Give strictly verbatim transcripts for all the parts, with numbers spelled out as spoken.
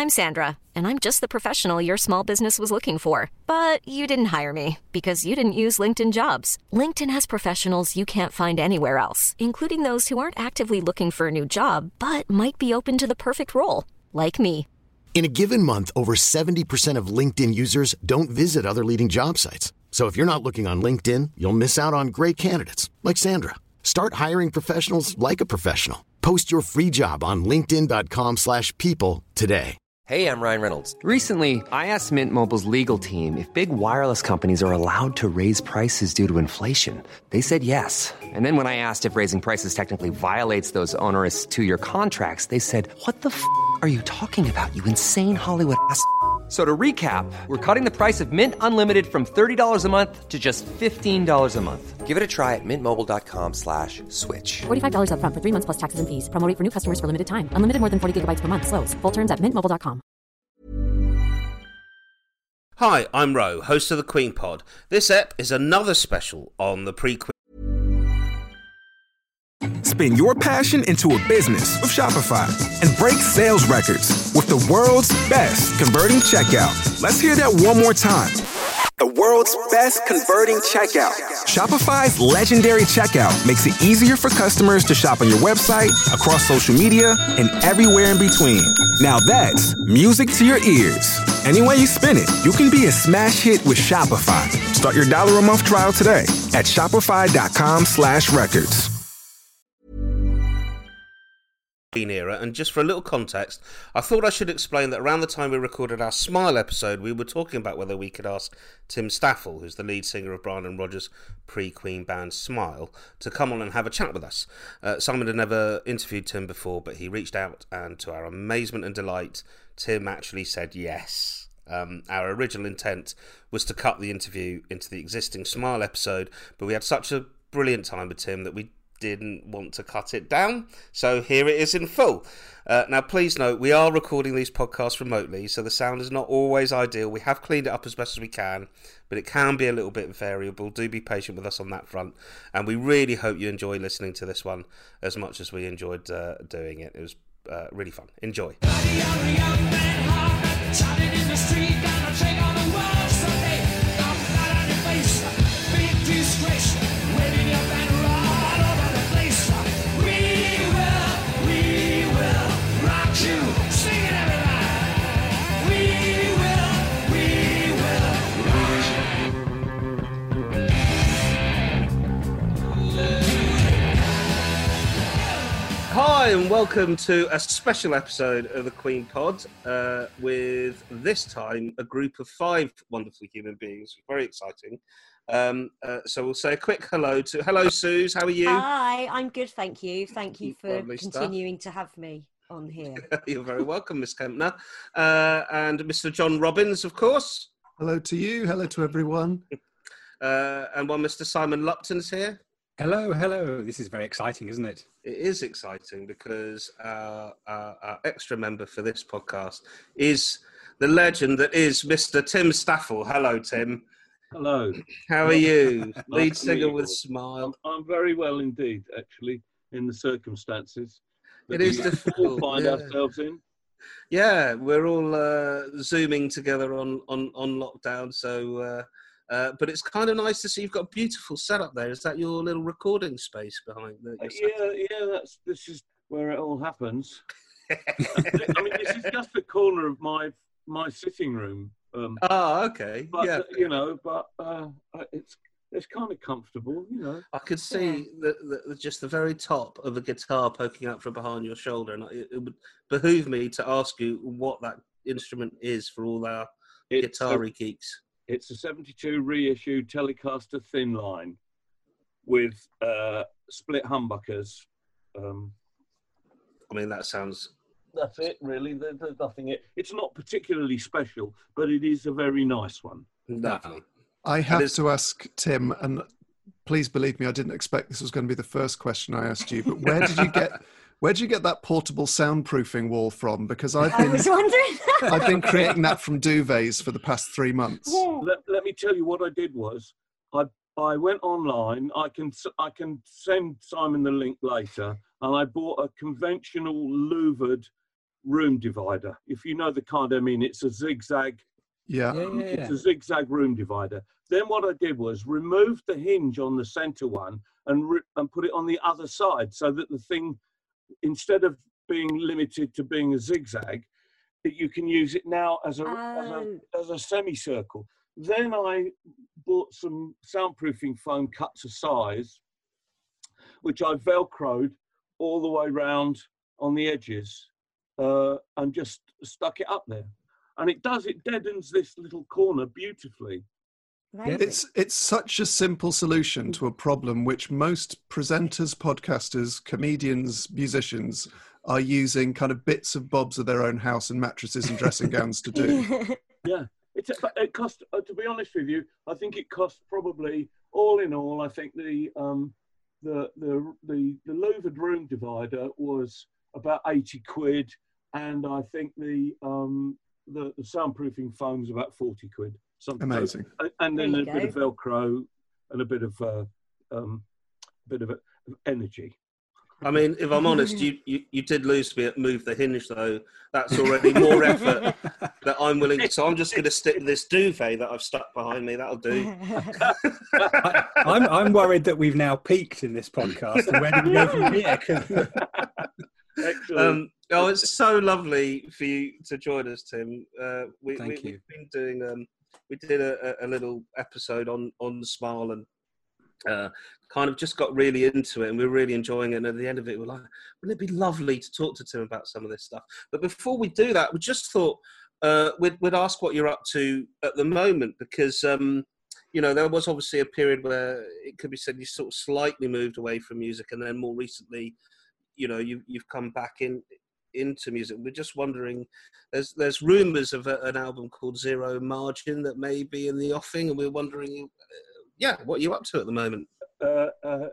I'm Sandra, and I'm just the professional your small business was looking for. But you didn't hire me because you didn't use LinkedIn Jobs. LinkedIn has professionals you can't find anywhere else, including those who aren't actively looking for a new job, but might be open to the perfect role, like me. In a given month, over seventy percent of LinkedIn users don't visit other leading job sites. So if you're not looking on LinkedIn, you'll miss out on great candidates like Sandra. Start hiring professionals like a professional. Post your free job on linkedin dot com slash people today. Hey, I'm Ryan Reynolds. Recently, I asked Mint Mobile's legal team if big wireless companies are allowed to raise prices due to inflation. They said yes. And then when I asked if raising prices technically violates those onerous two-year contracts, they said, what the f*** are you talking about, you insane Hollywood ass f- So to recap, we're cutting the price of Mint Unlimited from thirty dollars a month to just fifteen dollars a month. Give it a try at mintmobile.com slash switch. forty-five dollars up front for three months plus taxes and fees. Promo rate for new customers for limited time. Unlimited more than forty gigabytes per month. Slows full terms at mint mobile dot com. Hi, I'm Ro, host of the Queen Pod. This ep is another special on the pre-Queen. Spin your passion into a business with Shopify and break sales records with the world's best converting checkout. Let's hear that one more time. The world's best converting checkout. Shopify's legendary checkout makes it easier for customers to shop on your website, across social media, and everywhere in between. Now that's music to your ears. Any way you spin it, you can be a smash hit with Shopify. Start your dollar a month trial today at shopify.com slash records. Era, and just for a little context, I thought I should explain that around the time we recorded our Smile episode, we were talking about whether we could ask Tim Staffel, who's the lead singer of Brian and Roger's pre-Queen band Smile, to come on and have a chat with us. Uh, Simon had never interviewed Tim before, but he reached out, and to our amazement and delight, Tim actually said yes. Um, our original intent was to cut the interview into the existing Smile episode, but we had such a brilliant time with Tim that we didn't want to cut it down, so here it is in full. Uh, now please note, we are recording these podcasts remotely, so the sound is not always ideal. We have cleaned it up as best as we can, but it can be a little bit variable. Do be patient with us on that front, and we really hope you enjoy listening to this one as much as we enjoyed uh, doing it. It was uh, really fun. Enjoy. Hi and welcome to a special episode of the Queen Pod uh, with this time a group of five wonderful human beings. Very exciting. Um, uh, so we'll say a quick hello to... Hello, Suze. How are you? Hi, I'm good, thank you. Thank you for Lovely continuing stuff. to have me on here. You're very welcome, Miss Kempner. Uh, and Mister John Robbins, of course. Hello to you. Hello to everyone. Uh, and one Mister Simon Lupton's here. Hello, hello. This is very exciting, isn't it? It is exciting because our, our, our extra member for this podcast is the legend that is Mister Tim Staffel. Hello, Tim. Hello. How are you? Nice Lead to singer meet with you. Smile. I'm, I'm very well indeed, actually, in the circumstances that It is we difficult, all find yeah. ourselves in. Yeah, we're all uh, Zooming together on, on, on lockdown, so... Uh, Uh, but it's kind of nice to see you've got a beautiful setup there. Is that your little recording space behind the Uh, yeah, yeah. That's this is where it all happens. I mean, this is just the corner of my my sitting room. Um, oh, okay. but yeah, uh, you know, but uh, it's it's kind of comfortable, you know. I could see the, the, just the very top of a guitar poking out from behind your shoulder, and it, it would behoove me to ask you what that instrument is for all our It's a- guitar-y geeks. It's a seventy-two reissued Telecaster thin line with uh, split humbuckers. Um, I mean, that sounds... that's it, really. There, there's nothing. It, it's not particularly special, but it is a very nice one. Lovely. I have is- to ask Tim, and please believe me, I didn't expect this was going to be the first question I asked you, but where did you get... Where did you get that portable soundproofing wall from? Because I've I been, was wondering. I've been creating that from duvets for the past three months. Let, let me tell you what I did was I I went online. I can I can send Simon the link later, and I bought a conventional louvered room divider. If you know the kind I mean, it's a zigzag. Yeah. Yeah, yeah, yeah. It's a zigzag room divider. Then what I did was remove the hinge on the center one and re- and put it on the other side, so that the thing, instead of being limited to being a zigzag, that you can use it now as a Oh. as a, as a semicircle. Then I bought some soundproofing foam cut to size, which I velcroed all the way round on the edges, uh, and just stuck it up there. And it does, it deadens this little corner beautifully. Amazing. It's it's such a simple solution to a problem which most presenters, podcasters, comedians, musicians are using kind of bits of bobs of their own house and mattresses and dressing gowns to do. Yeah, it's, it cost, uh, to be honest with you, I think it cost probably, all in all, I think the um, the the the, the louvered room divider was about eighty quid, and I think the um, the, the soundproofing foam was about forty quid. Something. Amazing. And then There a you bit of go. Velcro and a bit of uh, um, bit of uh, energy. I mean, if I'm honest, you, you, you did lose me at move the hinge, though. That's already more effort that I'm willing to. So I'm just going to stick with this duvet that I've stuck behind me. That'll do. I, I'm I'm worried that we've now peaked in this podcast. And where do we go from here? 'Cause- Excellent. Um, oh, it's so lovely for you to join us, Tim. Uh, we, Thank we, you. We've been doing. Um, we did a, a little episode on on the Smile and uh, kind of just got really into it, and we were really enjoying it. And at the end of it, we're like, wouldn't it be lovely to talk to Tim about some of this stuff? But before we do that, we just thought uh, we'd, we'd ask what you're up to at the moment, because um, you know, there was obviously a period where it could be said you sort of slightly moved away from music, and then more recently, you know, you, you've come back in into music. We're just wondering, there's there's rumours of a, an album called Zero Margin that may be in the offing, and we're wondering, uh, yeah, what are you up to at the moment? Uh, uh,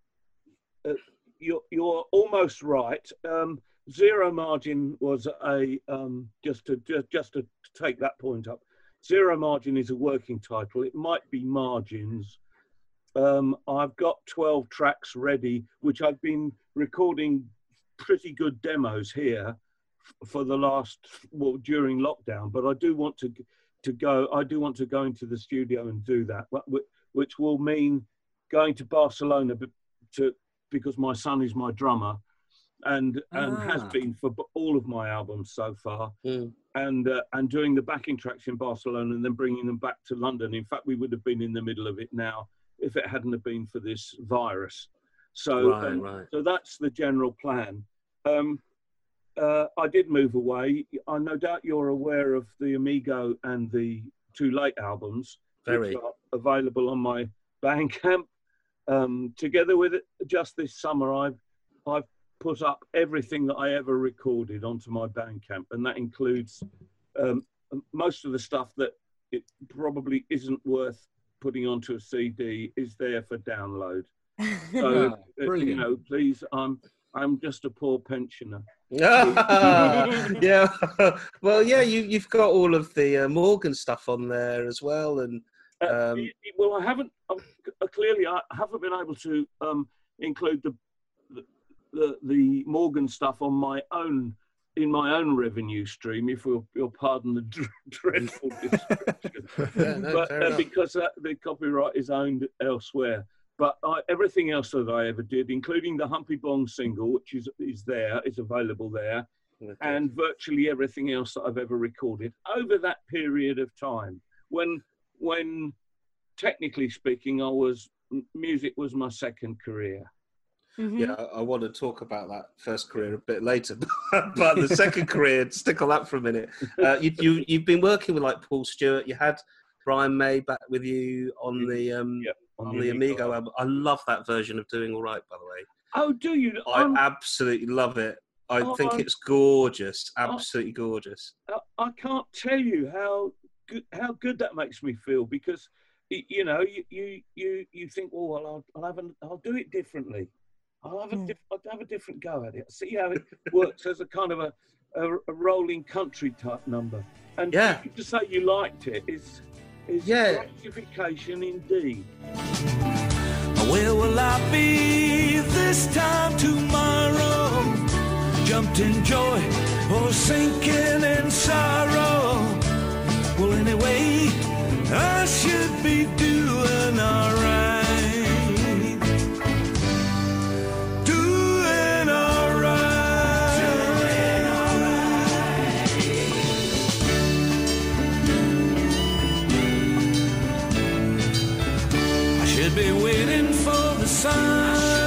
uh, you're, you're almost right. Um, Zero Margin was a, um, just to just, just to take that point up, Zero Margin is a working title. It might be Margins. Um, I've got twelve tracks ready, which I've been recording pretty good demos here f- for the last, well, during lockdown, but I do want to to go, I do want to go into the studio and do that, wh- which will mean going to Barcelona b- to because my son is my drummer and and Ah. has been for b- all of my albums so far, Mm. and uh, and doing the backing tracks in Barcelona and then bringing them back to London. In fact, we would have been in the middle of it now if it hadn't have been for this virus. So, Right, um, right. so that's the general plan. Um, uh, I did move away. I no doubt you're aware of the Amigo and the Too Late albums, Very. which are available on my Bandcamp. Um, together with it, just this summer, I've I've put up everything that I ever recorded onto my Bandcamp, and that includes um, most of the stuff that it probably isn't worth putting onto a C D is there for download. So, Ah, uh, you brilliant. know, please, I'm I'm just a poor pensioner. Yeah. Well, yeah, you, you've got all of the uh, Morgan stuff on there as well. And Uh, um, y- y- well, I haven't. Um, uh, clearly, I haven't been able to um, include the, the the the Morgan stuff on my own in my own revenue stream, if you'll, you'll pardon the dr- dreadful description. yeah, no, but fair uh, enough. because uh, the copyright is owned elsewhere. But I, everything else that I ever did, including the Humpy Bong single, which is is there, is available there, Okay. and virtually everything else that I've ever recorded over that period of time, when when technically speaking, I was m- music was my second career. Mhm. Yeah, I, I want to talk about that first career a bit later, but the second career, stick on that for a minute. Uh, you, you, you've been working with like Paul Stewart. You had Brian May back with you on the um, Yep, on, the Amigo album. I love that version of Doing All Right, by the way. Oh, do you? I I'm- absolutely love it. I Oh, think I'm- it's gorgeous, absolutely gorgeous. I, I can't tell you how good how good that makes me feel, because y- you know you you you, you think, oh well, I'll, I'll have an, I'll do it differently. I'll have a diff, I'll have a different go at it. See how it works as a kind of a, a, a rolling country type number. And Yeah. to say you liked it is is Yeah. gratification indeed. Where will I be this time tomorrow? Jumped in joy or sinking in sorrow. Well, anyway, I should be doing alright. Doing alright. Doing alright. I should be waiting for the sun.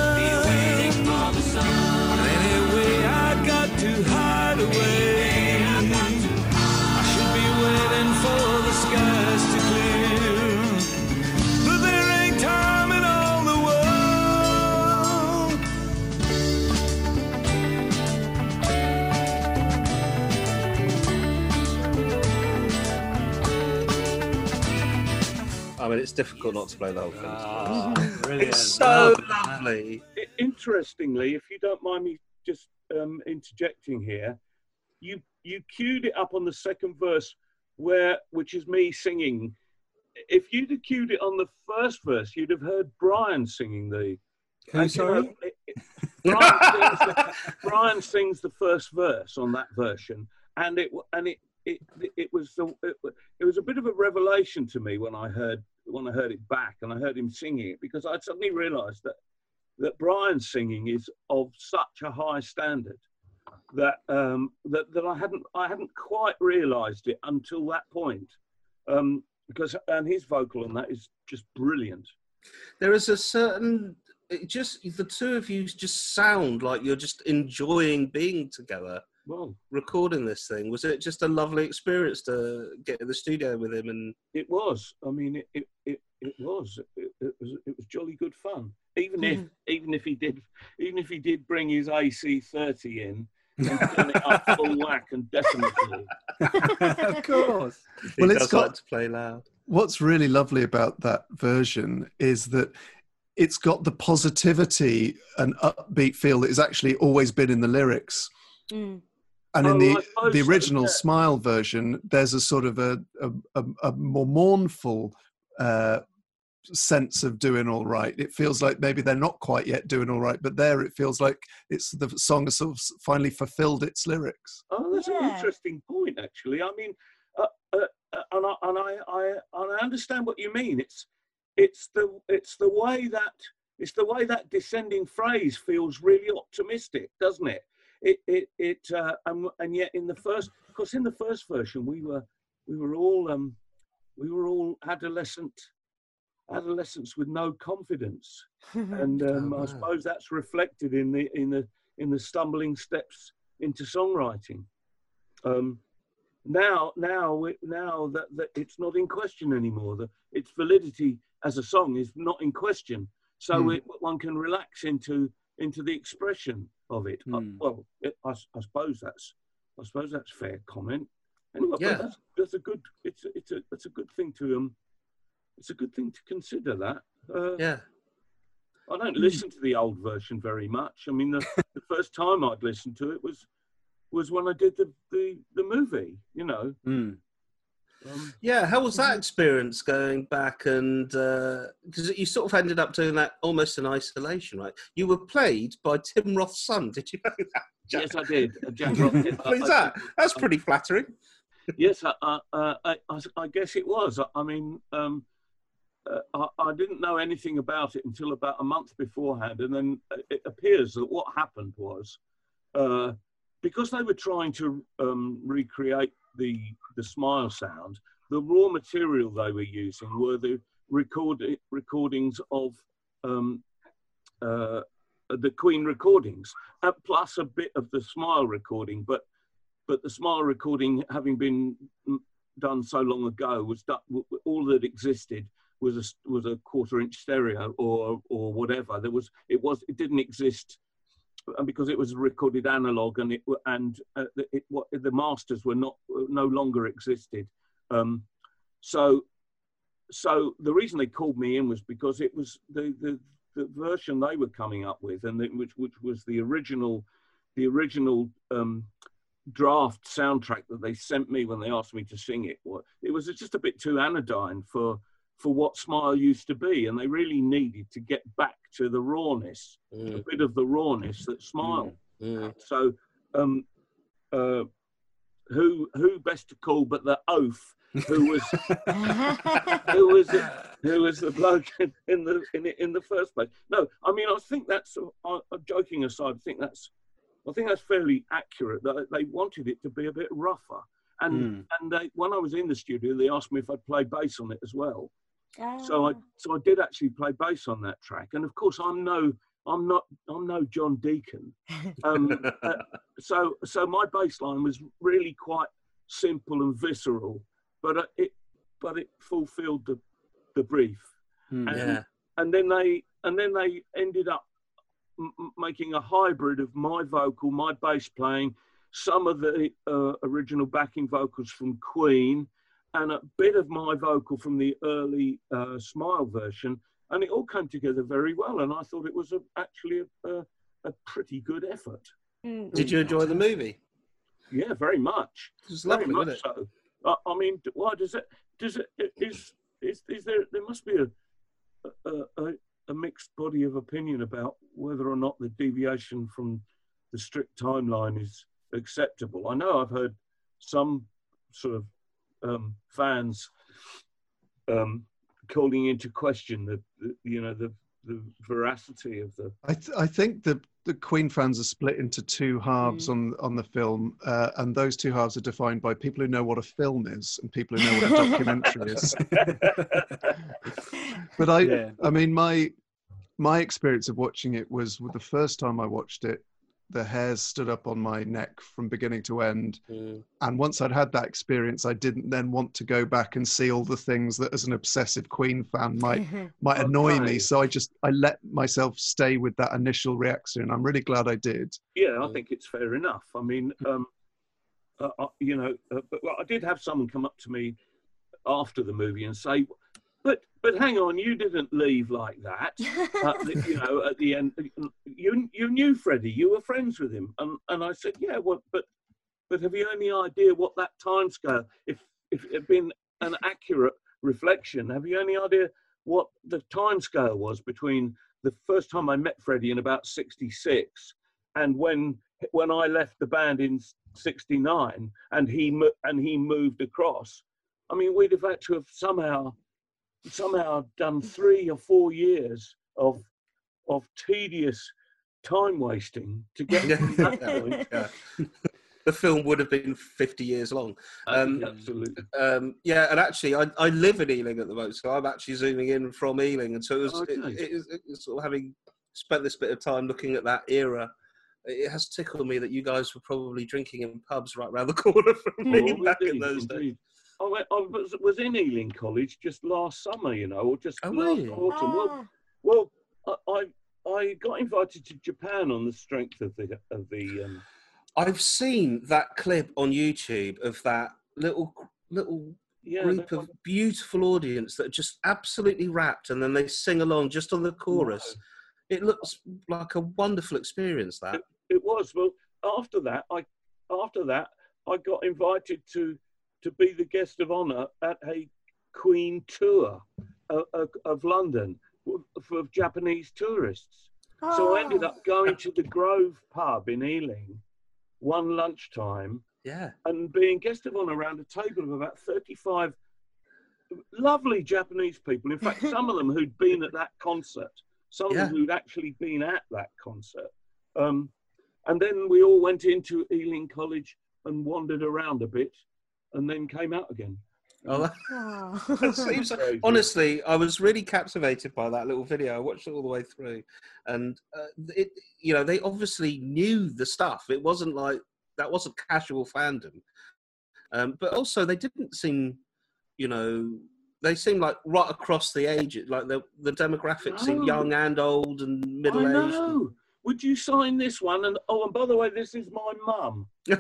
I mean, it's difficult not to play the whole thing. Oh, it's so lovely. Interestingly, if you don't mind me just um, interjecting here, you you queued it up on the second verse, where which is me singing. If you'd have queued it on the first verse, you'd have heard Brian singing the. Who, sorry? You know, it, it, Brian, sings the, Brian sings the first verse on that version, and it and it it it was the, it, it was a bit of a revelation to me when I heard when I heard it back and I heard him singing it, because I suddenly realised that that Brian's singing is of such a high standard that um, that that I hadn't I hadn't quite realised it until that point, um, because and his vocal on that is just brilliant. There is a certain. It just the two of you just sound like you're just enjoying being together. Well, recording this thing, was it just a lovely experience to get in the studio with him? And it was. I mean, it it it, it was. It, it was. It was jolly good fun. Even mm. if even if he did even if he did bring his A C thirty in and turn it up full whack and definitely. Of course. He Well, does it's got like to play loud. What's really lovely about that version is that it's got the positivity and upbeat feel that has actually always been in the lyrics. Mm. And in Oh, the I the suppose original so, yeah. Smile version, there's a sort of a a, a, a more mournful uh, sense of doing all right. It feels like maybe they're not quite yet doing all right, but there it feels like it's the song has sort of finally fulfilled its lyrics. Oh, that's Yeah. an interesting point, actually. I mean, uh, uh, uh, and I and I, I and I understand what you mean. It's it's the it's the way that it's the way that descending phrase feels really optimistic, doesn't it? It it it uh, and, and yet in the first, of course, in the first version we were we were all um we were all adolescent adolescents with no confidence, and um, Oh, I wow. suppose that's reflected in the in the in the stumbling steps into songwriting. Um, now now we- now that, that it's not in question anymore. The, its validity as a song is not in question, so Hmm. it, one can relax into into the expression of it. Uh, Hmm. well, it, I, s- I suppose that's I suppose that's fair comment. Anyway, Yeah. but that's, that's a good it's a, it's a it's a good thing to um it's a good thing to consider that. Uh, Yeah. I don't listen to the old version very much. I mean, the, the first time I'd listened to it was was when I did the the, the movie. You know. Mm. Um, Yeah, how was that experience going back? And because you sort of ended up doing that almost in isolation, right? You were played by Tim Roth's son. Did you know that? Jack? yes, I did. Uh, Jack Rock- What is that? That's pretty flattering. Yes, I, I, uh, I, I, I guess it was. I, I mean, um, uh, I, I didn't know anything about it until about a month beforehand, and then it appears that what happened was uh, because they were trying to um, recreate the the Smile sound, the raw material they were using were the record recordings of um, uh, the Queen recordings, uh, plus a bit of the Smile recording, but. But the Smile recording, having been done so long ago, was done, all that existed was a was a quarter-inch stereo or or whatever. There was it was it didn't exist, and because it was recorded analog, and it and uh, it what the masters were not no longer existed. Um, so so the reason they called me in was because it was the the, the version they were coming up with, and the, which which was the original the original. Um, draft soundtrack that they sent me when they asked me to sing it. It was just a bit too anodyne for for what Smile used to be, and they really needed to get back to the rawness, Mm. a bit of the rawness that Smile Mm. had. So, um, uh, who who best to call but the oaf, who was who was who was the bloke in, in the in, in the first place. No, I mean I think that's uh, joking aside. I think that's I think that's fairly accurate. That they wanted it to be a bit rougher, and Mm. and they, when I was in the studio, they asked me if I'd play bass on it as well. Ah. So I so I did actually play bass on that track, and of course I'm no I'm not I'm no John Deacon. Um, uh, so so my bass line was really quite simple and visceral, but uh, it but it fulfilled the the brief. Mm. And, Yeah. and then they and then they ended up m- m- making a hybrid of my vocal, my bass playing, some of the uh, original backing vocals from Queen, and a bit of my vocal from the early uh, Smile version, and it all came together very well. And I thought it was a, actually a, a, a pretty good effort. Mm. Did you enjoy the movie? Yeah, very much. It was Very lovely, much wasn't it? so. Uh, I mean, d- why does it? Does it? Is is is there? There must be a a, a a mixed body of opinion about whether or not the deviation from the strict timeline is acceptable. I know I've heard some sort of um, fans um, calling into question the, the you know the the veracity of the. I, th- I think the, the Queen fans are split into two halves Mm. on on the film, uh, and those two halves are defined by people who know what a film is and people who know what a documentary is. But I, Yeah. I mean, my my experience of watching it was with the first time I watched it, the hairs stood up on my neck from beginning to end. Mm. And once I'd had that experience, I didn't then want to go back and see all the things that, as an obsessive Queen fan, might might annoy Okay. me. So I just I let myself stay with that initial reaction. I'm really glad I did. Yeah, I think it's fair enough. I mean, um, uh, uh, you know, uh, but well, I did have someone come up to me after the movie and say, "But, but hang on, you didn't leave like that." Uh, the- you know, at the end, you you knew Freddie, you were friends with him, and and I said, "Yeah, well, but but have you any idea what that timescale? If if it had been an accurate reflection, have you any idea what the timescale was between the first time I met Freddie in about sixty-six and when when I left the band in sixty-nine and he mo- and he moved across? I mean, we'd have had to have somehow somehow done three or four years of of tedious time wasting to get to that point. Yeah. The film would have been fifty years long. Um, Absolutely. Um, yeah, and actually, I, I live in Ealing at the moment, so I'm actually zooming in from Ealing, and so it was, Okay. it, it, was- it was sort of having spent this bit of time looking at that era. It has tickled me that you guys were probably drinking in pubs right round the corner from me Oh, back in indeed, those days. indeed. I, went, I was, was in Ealing College just last summer, you know, or just Oh, were last you? autumn. Well, Ah. well, I, I I got invited to Japan on the strength of the of the. Um, I've seen that clip on YouTube of that little little yeah, group that- of beautiful audience that are just absolutely rapt, and then they sing along just on the chorus. It looks like a wonderful experience. That It, it was. Well, after that, I after that I got invited to to be the guest of honour at a Queen tour of, of, of London for Japanese tourists. So I ended up going to the Grove pub in Ealing one lunchtime yeah, and being guest of honour around a table of about thirty-five lovely Japanese people. In fact, some of them who'd been at that concert, some of Yeah. them who'd actually been at that concert. Um, and then we all went into Ealing College and wandered around a bit and then came out again. Oh, that, Oh. that seems, honestly, I was really captivated by that little video. I watched it all the way through, and uh, it, you know, they obviously knew the stuff. It wasn't like that wasn't casual fandom, um, but also they didn't seem, you know, they seemed like right across the age. Like the the demographics seemed No. young and old and middle I aged. know. Would you sign this one? And oh, and by the way, this is my mum. Yeah,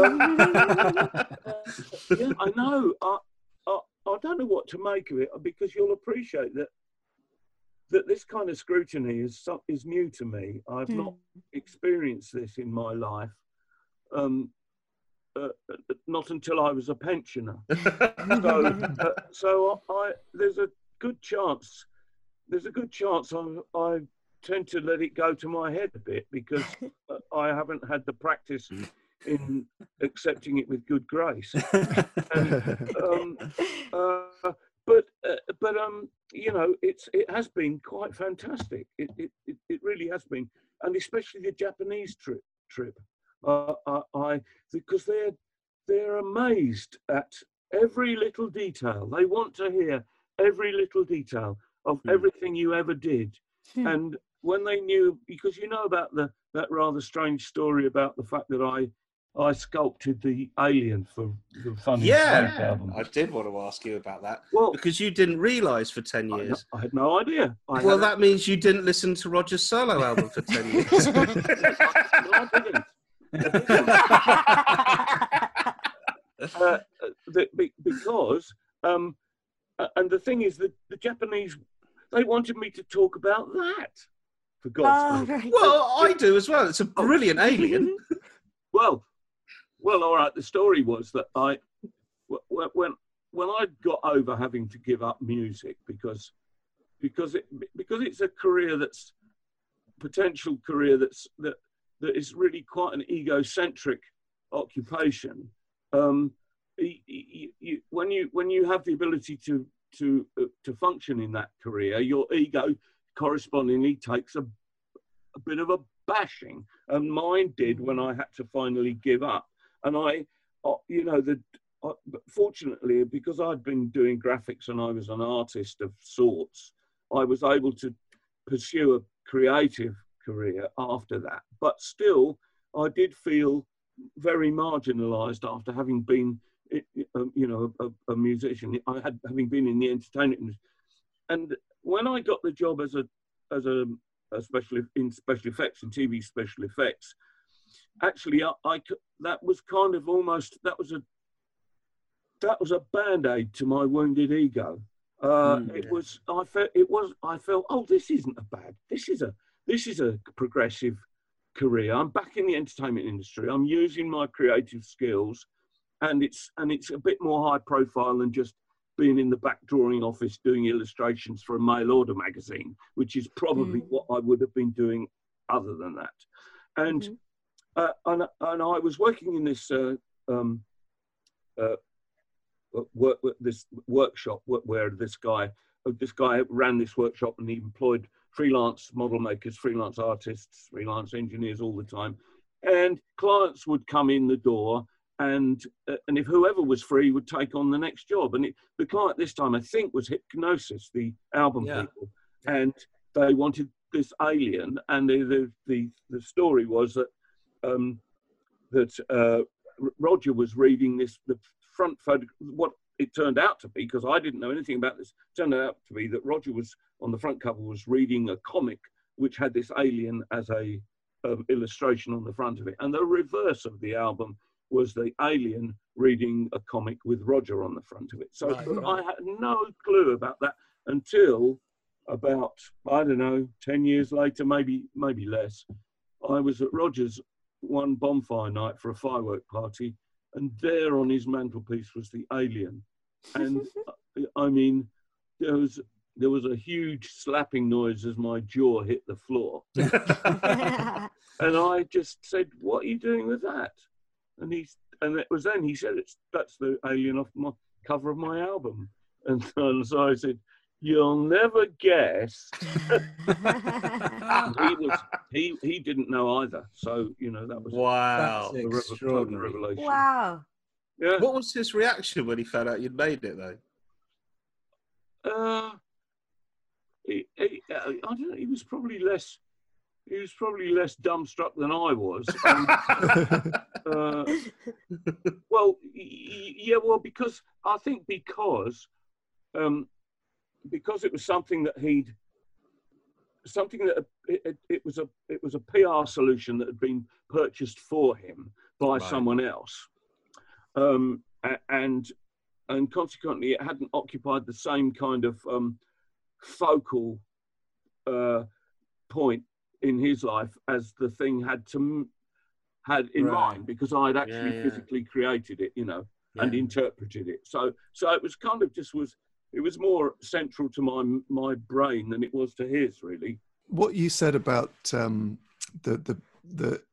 I know. I, I, I don't know what to make of it because you'll appreciate that that this kind of scrutiny is so- is new to me. I've not experienced this in my life, um, uh, uh, not until I was a pensioner. so, uh, so I there's a good chance. There's a good chance I I tend to let it go to my head a bit because uh, I haven't had the practice in accepting it with good grace. And, um, uh, but uh, but um, you know, it's it has been quite fantastic. It it it, it really has been, and especially the Japanese trip trip. Uh, I, I because they're they're amazed at every little detail. They want to hear every little detail of Hmm. everything you ever did. And when they knew, because you know about the that rather strange story about the fact that I I sculpted the alien for the Fun Yeah, Inside album. I did want to ask you about that. Well, because you didn't realise for ten I, no- years. I had no idea. I Well, had that means you didn't listen to Roger's solo album for ten years. no, I didn't. uh, the, be- because um, uh, and the thing is that the Japanese, they wanted me to talk about that, for God's Oh, sake. right. Well, I do as well. It's a brilliant alien. Well, well, all right. The story was that I, wh- when when I got over having to give up music because because it because it's a career that's potential career that's that that is really quite an egocentric occupation. Um, you, you, you, when you when you have the ability to to uh, to function in that career, your ego correspondingly takes a a bit of a bashing, and mine did when I had to finally give up. And I, uh, you know, the uh, fortunately, because I'd been doing graphics and I was an artist of sorts, I was able to pursue a creative career after that. But still, I did feel very marginalised after having been, um, you know, a, a musician. I had having been in the entertainment industry, and when I got the job as a as a especially in special effects and T V special effects, actually, I, I that was kind of almost that was a that was a band-aid to my wounded ego. Uh, Mm, it yeah. was I felt it was I felt oh this isn't a bad this is a this is a progressive career. I'm back in the entertainment industry. I'm using my creative skills, and it's and it's a bit more high profile than just being in the back drawing office doing illustrations for a mail order magazine, which is probably Mm. what I would have been doing other than that. And Mhm. uh, and, and I was working in this uh, um, uh, work this workshop where this guy this guy ran this workshop, and he employed freelance model makers, freelance artists, freelance engineers all the time, and clients would come in the door. And uh, and if whoever was free would take on the next job. And it, the client this time, I think, was Hypnosis, the album Yeah. people. And they wanted this alien. And the the, the, the story was that um, that uh, R- Roger was reading this, the front photo, what it turned out to be, because I didn't know anything about this, turned out to be that Roger was, on the front cover, was reading a comic which had this alien as a um, illustration on the front of it. And the reverse of the album was the alien reading a comic with Roger on the front of it. So Right, but right. I had no clue about that until about, I don't know, ten years later, maybe maybe less. I was at Roger's one bonfire night for a firework party, and there on his mantelpiece was the alien. And uh, I mean, there was there was a huge slapping noise as my jaw hit the floor. And I just said, "What are you doing with that?" And he, and it was then he said, "It's that's the alien off my cover of my album." And, and so I said, "You'll never guess." And he was he he didn't know either. So you know that was Wow. a, a, rev- Extraordinary. revelation. Wow. Yeah. What was his reaction when he found out you'd made it, though? Uh, he, he, uh, I don't know. He was probably less. He was probably less dumbstruck than I was. Um, uh, well, y- yeah, well, because I think because um, because it was something that he'd something that it, it, it was a it was a P R solution that had been purchased for him by Right. someone else, um, a- and and consequently it hadn't occupied the same kind of um, focal uh, point in his life as the thing had to had in Right. mind, because I'd actually Yeah, yeah. physically created it, you know, and Yeah. interpreted it. So so it was kind of just was it was more central to my my brain than it was to his, really. What you said about um, the the the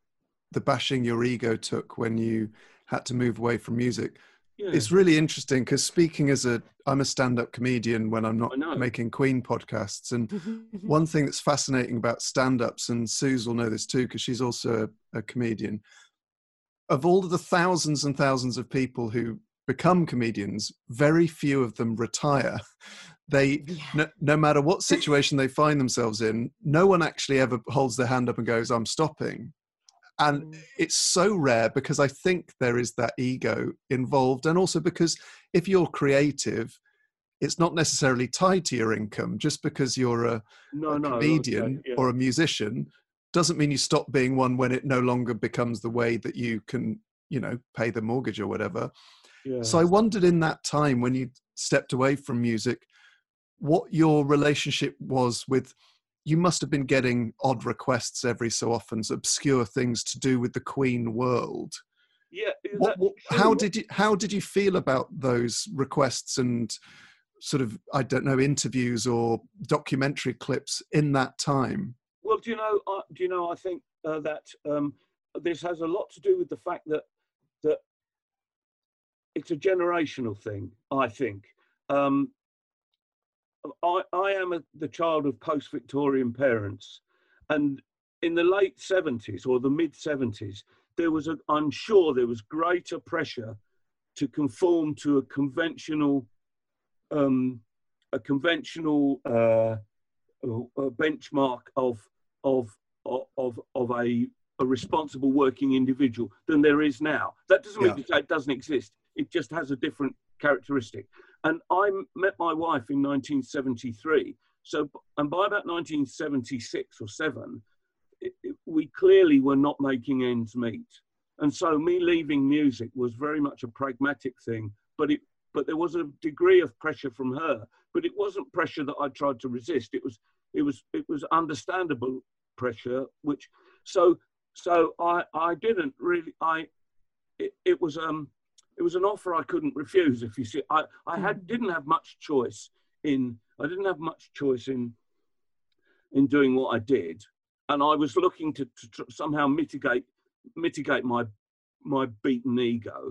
the bashing your ego took when you had to move away from music. Yeah. It's really interesting because speaking as a, I'm a stand-up comedian when I'm not I know. making Queen podcasts. And one thing that's fascinating about stand-ups, and Suze will know this too, because she's also a, a comedian, of all of the thousands and thousands of people who become comedians, very few of them retire. They, Yeah. no, no matter what situation they find themselves in, no one actually ever holds their hand up and goes, I'm stopping. And Mm. it's so rare because I think there is that ego involved. And also because if you're creative, it's not necessarily tied to your income. Just because you're a, No, a no, comedian okay, yeah. or a musician doesn't mean you stop being one when it no longer becomes the way that you can, you know, pay the mortgage or whatever. Yeah. So I wondered in that time when you stepped away from music, what your relationship was with, you must have been getting odd requests every so often, obscure things to do with the Queen world. Yeah. What, that's what, true. how did you how did you feel about those requests and sort of, I don't know, interviews or documentary clips in that time? Well, do you know? Uh, do you know? I think uh, that um, this has a lot to do with the fact that that it's a generational thing. I think um, I I am a, the child of post-Victorian parents, and in the late seventies or the mid seventies, there was a. I'm sure there was greater pressure to conform to a conventional, um, a conventional uh, a benchmark of of of of a, a responsible working individual than there is now. That doesn't mean Yeah. to say it doesn't exist. It just has a different characteristic. And I met my wife in nineteen seventy-three. So, and by about nineteen seventy-six or seven, it, it, we clearly were not making ends meet. And so, me leaving music was very much a pragmatic thing. But it, but there was a degree of pressure from her. But it wasn't pressure that I tried to resist. It was, it was, it was understandable pressure. Which, so, so I, I didn't really. I, it, it was um. It was an offer I couldn't refuse. If you see, I, I had didn't have much choice in. I didn't have much choice in in doing what I did, and I was looking to, to tr- somehow mitigate mitigate my my beaten ego.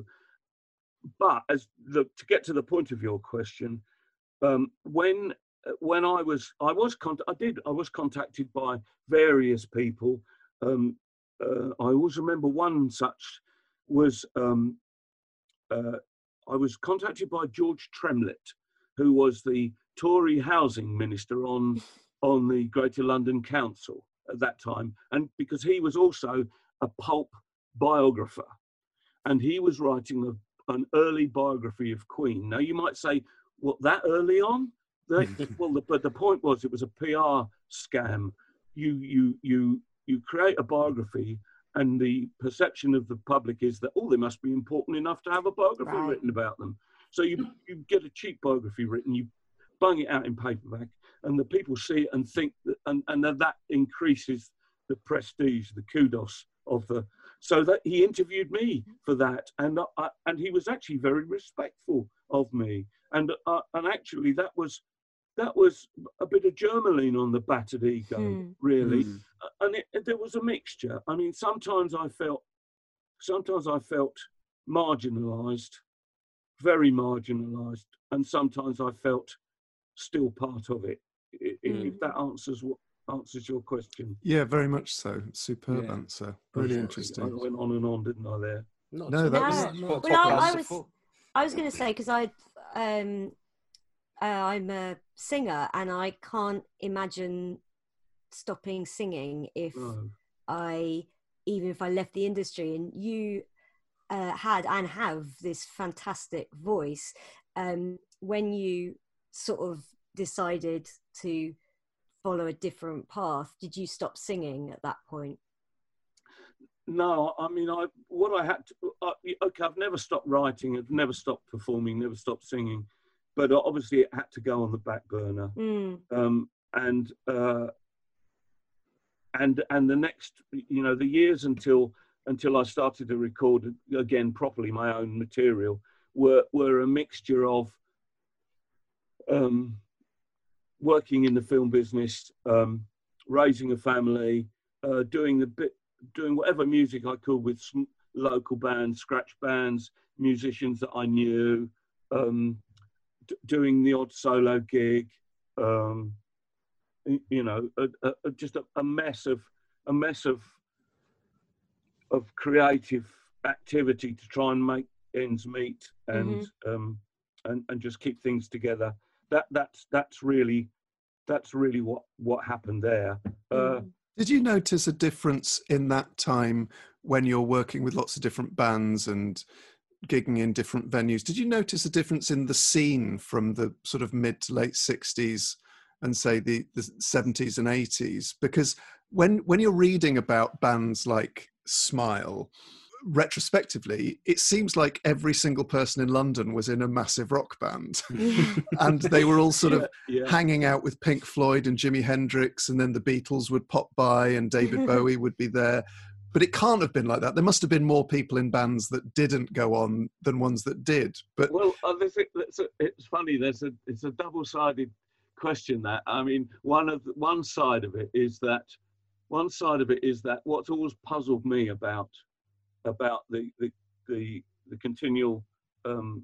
But as the to get to the point of your question, um, when when I was I was con- I did I was contacted by various people. Um, uh, I always remember one such was. Um, Uh, I was contacted by George Tremlett, who was the Tory housing minister on on the Greater London Council at that time, and because he was also a pulp biographer, and he was writing a, an early biography of Queen. Now you might say, "What, that early on?" They, well, the, but the point was, it was a P R scam. You you you you create a biography. And the perception of the public is that, oh, they must be important enough to have a biography Right. written about them. So you, you get a cheap biography written, you bung it out in paperback, and the people see it and think that, and, and then that increases the prestige, the kudos of the. So that he interviewed me for that, and I, and he was actually very respectful of me, and uh, and actually that was. That was a bit of Germaline on the battered ego, Hmm. really, Mm. and it, there was a mixture. I mean, sometimes I felt, sometimes I felt marginalised, very marginalised, and sometimes I felt still part of it. I- i- If that answers what answers your question. Yeah, very much so. Superb Yeah. answer. I'm Really sorry, interesting. I went on and on, didn't I? There. Not No, at all. that No. was- Not- not Well, top I, I answer was full. I was going to say because I um uh, I'm a singer and I can't imagine stopping singing if No. I even if I left the industry. And you uh, had and have this fantastic voice. Um, when you sort of decided to follow a different path, did you stop singing at that point? No, I mean, I what I had to. I, okay, I've never stopped writing. I've never stopped performing. Never stopped singing, but obviously it had to go on the back burner. Mm. Um, and uh, and and the next, you know, the years until until I started to record again properly my own material were were a mixture of um, working in the film business, um, raising a family, uh, doing the bit. doing whatever music I could with some local bands, scratch bands, musicians that I knew, um, d- doing the odd solo gig, um, you know, a, a, just a, a mess of a mess of of creative activity to try and make ends meet and mm-hmm. um, and and just keep things together. That that's that's really that's really what what happened there. Uh, Did you notice a difference in that time when you're working with lots of different bands and gigging in different venues? Did you notice a difference in the scene from the sort of mid to late sixties and say the, the seventies and eighties? Because when when you're reading about bands like Smile, retrospectively, it seems like every single person in London was in a massive rock band. And they were all sort of yeah, yeah. hanging out with Pink Floyd and Jimi Hendrix, and then the Beatles would pop by and David Bowie would be there. But it can't have been like that. There must have been more people in bands that didn't go on than ones that did. But well, uh, there's a, there's a, it's funny. There's a it's a double-sided question. That I mean, one of the, one side of it is that one side of it is that what's always puzzled me about about the the the, the continual um,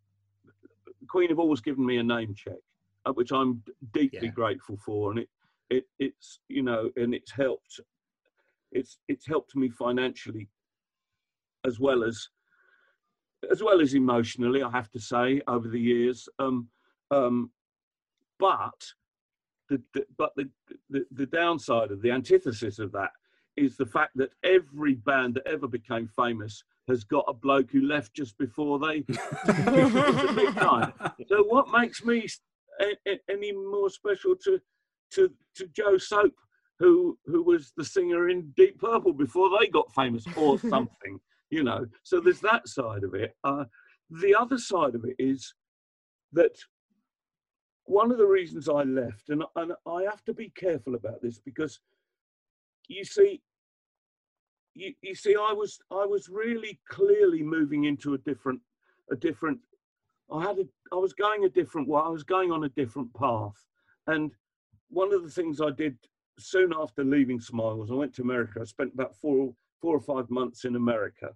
Queen have always given me a name check, uh, which I'm deeply yeah. grateful for, and it it it's you know and it's helped. It's it's helped me financially, as well as as well as emotionally, I have to say, over the years. Um, um, but the, the but the, the the downside of the antithesis of that is the fact that every band that ever became famous has got a bloke who left just before they the big time. So what makes me a, a, any more special to to to Joe Soap, who who was the singer in Deep Purple before they got famous, or something, you know. So there's that side of it. Uh, the other side of it is that one of the reasons I left, and, and I have to be careful about this, because you see, you, you see, I was I was really clearly moving into a different a different. I had a I was going a different way. I was going on a different path, and one of the things I did soon after leaving Smile was I went to America. I spent about four four or five months in America.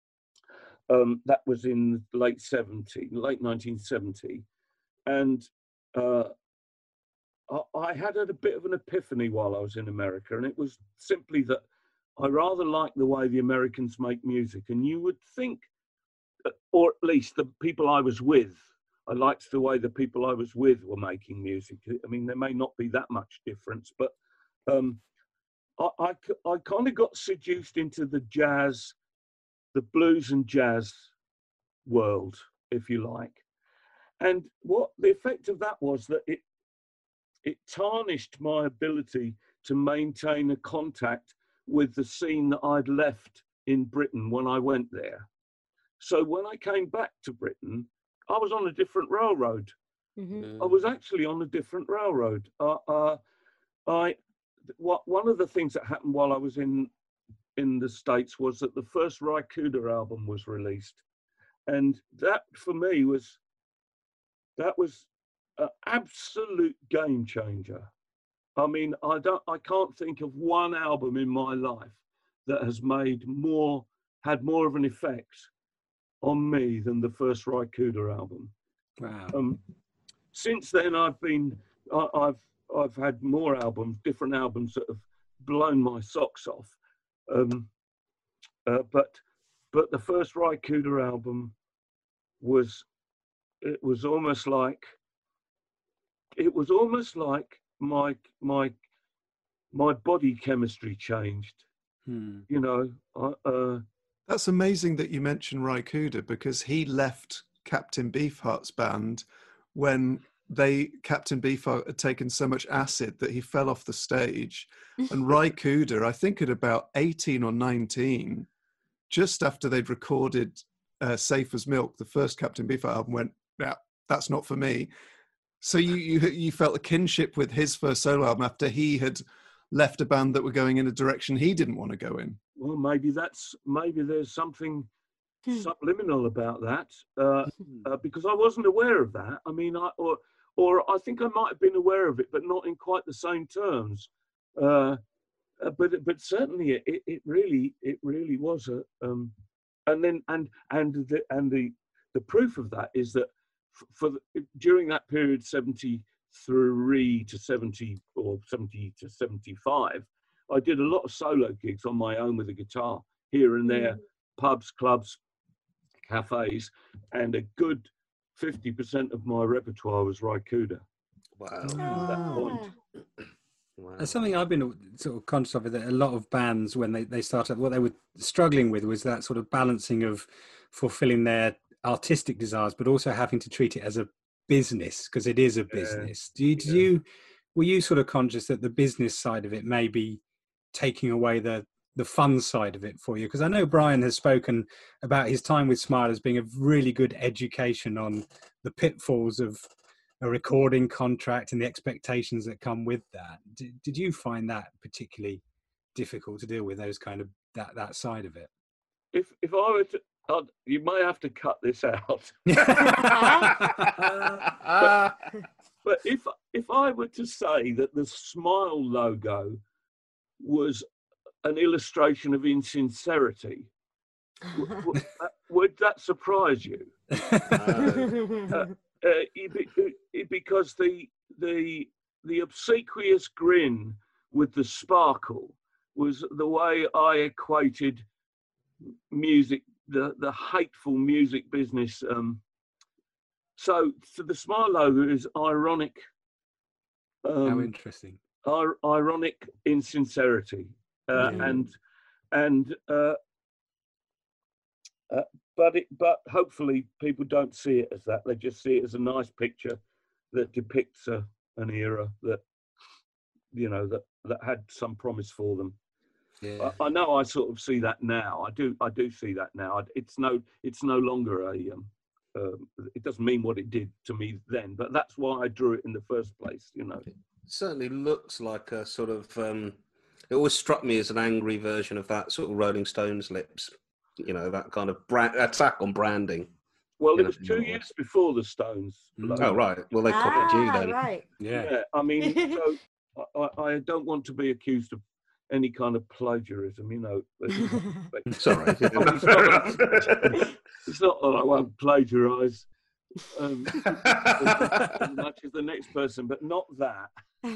Um, that was in late seventy, late nineteen seventy, and uh, I, I had a bit of an epiphany while I was in America, and it was simply that I rather like the way the Americans make music, and you would think, or at least the people I was with, I liked the way the people I was with were making music. I mean, there may not be that much difference, but um, I, I, I kind of got seduced into the jazz, the blues and jazz world, if you like. And what the effect of that was that it it tarnished my ability to maintain a contact with the scene that I'd left in Britain when I went there. So when I came back to Britain, I was on a different railroad. Mm-hmm. I was actually on a different railroad. Uh, uh, I what one of the things that happened while I was in in the States was that the first Ry Cooder album was released, and that for me was that was an absolute game changer. I mean, I don't, I can't think of one album in my life that has made more, had more of an effect on me than the first Ry Cooder album. Wow. Um, since then, I've been, I, I've, I've had more albums, different albums that have blown my socks off. Um, uh, but, but the first Ry Cooder album was, it was almost like, it was almost like my my my body chemistry changed. Hmm. You know, I, uh, that's amazing that you mentioned Ry Cooder, because he left Captain Beefheart's band when they Captain Beefheart had taken so much acid that he fell off the stage, and Ry Cooder, I think at about eighteen or nineteen, just after they'd recorded uh, Safe as Milk, the first Captain Beefheart album, went, yeah, that's not for me. So you, you you felt a kinship with his first solo album after he had left a band that were going in a direction he didn't want to go in. Well, maybe that's maybe there's something subliminal about that, uh, uh, because I wasn't aware of that. I mean, I or or I think I might have been aware of it, but not in quite the same terms. Uh, uh, but but certainly it, it really it really was a um, and then and and the and the the proof of that is that f- for the, during that period seventy-three to seventy or seventy to seventy-five, I did a lot of solo gigs on my own with a guitar here and there, mm. pubs, clubs, cafes, and a good fifty percent of my repertoire was Ry Cooder. Wow. At that point. Wow. That's something I've been sort of conscious of, that a lot of bands, when they, they started, what they were struggling with was that sort of balancing of fulfilling their artistic desires, but also having to treat it as a business, because it is a business. Yeah. Do you, did yeah. you, were you sort of conscious that the business side of it may be taking away the, the fun side of it for you? Because I know Brian has spoken about his time with Smile as being a really good education on the pitfalls of a recording contract and the expectations that come with that. Did, did you find that particularly difficult to deal with, those kind of that that side of it? If if I were to, I'd, you may have to cut this out. but, but if if I were to say that the Smile logo was an illustration of insincerity, w- w- uh, would that surprise you? uh, Uh, it, it, because the the the obsequious grin with the sparkle was the way I equated music, the the hateful music business. Um, so, so the Smile logo is ironic. Um, How interesting! Ir- ironic insincerity, uh, yeah. and and. Uh, uh, But it, but hopefully people don't see it as that. They just see it as a nice picture that depicts a, an era that, you know, that, that had some promise for them. Yeah. I, I know I sort of see that now. I do I do see that now. It's no it's no longer a. Um, uh, it doesn't mean what it did to me then, but that's why I drew it in the first place. You know, it certainly looks like a sort of. Um, it always struck me as an angry version of that sort of Rolling Stones lips. You know, that kind of brand, attack on branding. Well, it know, was two years before the Stones. Oh, right. Well, they copied ah, you then. Right. Yeah. yeah. I mean, so I, I don't want to be accused of any kind of plagiarism, you know. Sorry. I mean, it's, not, it's not that I won't plagiarise um, as much as the next person, but not that.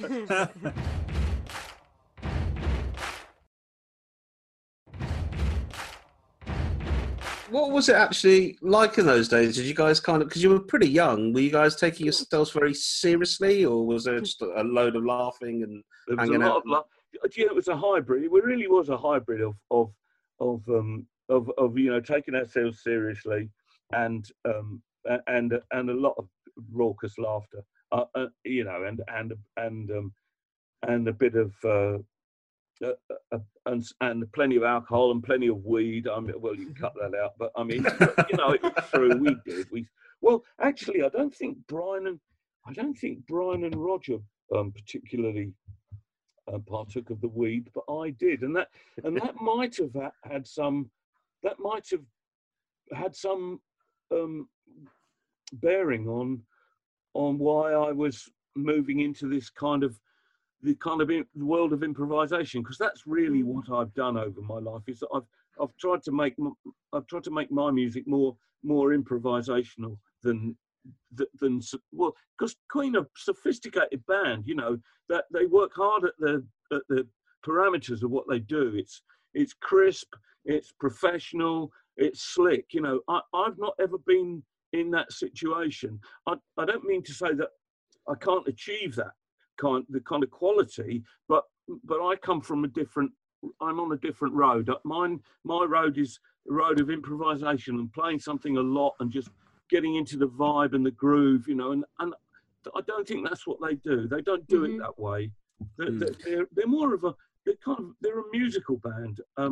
What was it actually like in those days? Did you guys kind of, because you were pretty young, were you guys taking yourselves very seriously, or was there just a load of laughing and there was hanging a lot out? Of la- you know, it was a hybrid. It really was a hybrid of of of um of, of you know taking ourselves seriously and um and and a lot of raucous laughter, uh, uh, you know, and and and um and a bit of. Uh, Uh, uh, and, and plenty of alcohol and plenty of weed. I mean, well, you can cut that out, but I mean, you know, it was true. We did. We well, actually, I don't think Brian and I don't think Brian and Roger um, particularly uh, partook of the weed, but I did, and that and that might have had some. That might have had some um, bearing on on why I was moving into this kind of. the kind of in, the world of improvisation, because that's really what I've done over my life. Is that I've I've tried to make I've tried to make my music more more improvisational than than well, because Queen are a sophisticated band, you know, that they work hard at the at the parameters of what they do. It's it's crisp, it's professional, it's slick. You know, I I've not ever been in that situation. I I don't mean to say that I can't achieve that. Kind, the kind of quality, but but I come from a different. I'm on a different road. Mine, my road is a road of improvisation and playing something a lot and just getting into the vibe and the groove, you know. And and I don't think that's what they do. They don't do mm-hmm. it that way. They're, mm. they're they're more of a they're kind of they're a musical band. Um.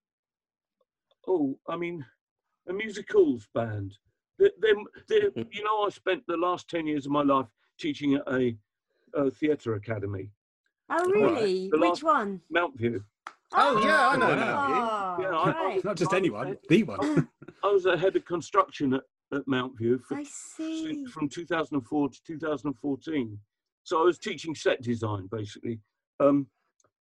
Oh, I mean, a musicals band. They're, they're, they're you know, I spent the last ten years of my life teaching at a Uh, theatre academy. Oh really? Right. Which one? Mount View. Oh yeah, I know oh, Mount View. Yeah, right. I, I, not just I, anyone, the one. I was a head of construction at, at Mount View for, I see. from two thousand four to two thousand fourteen. So I was teaching set design basically um,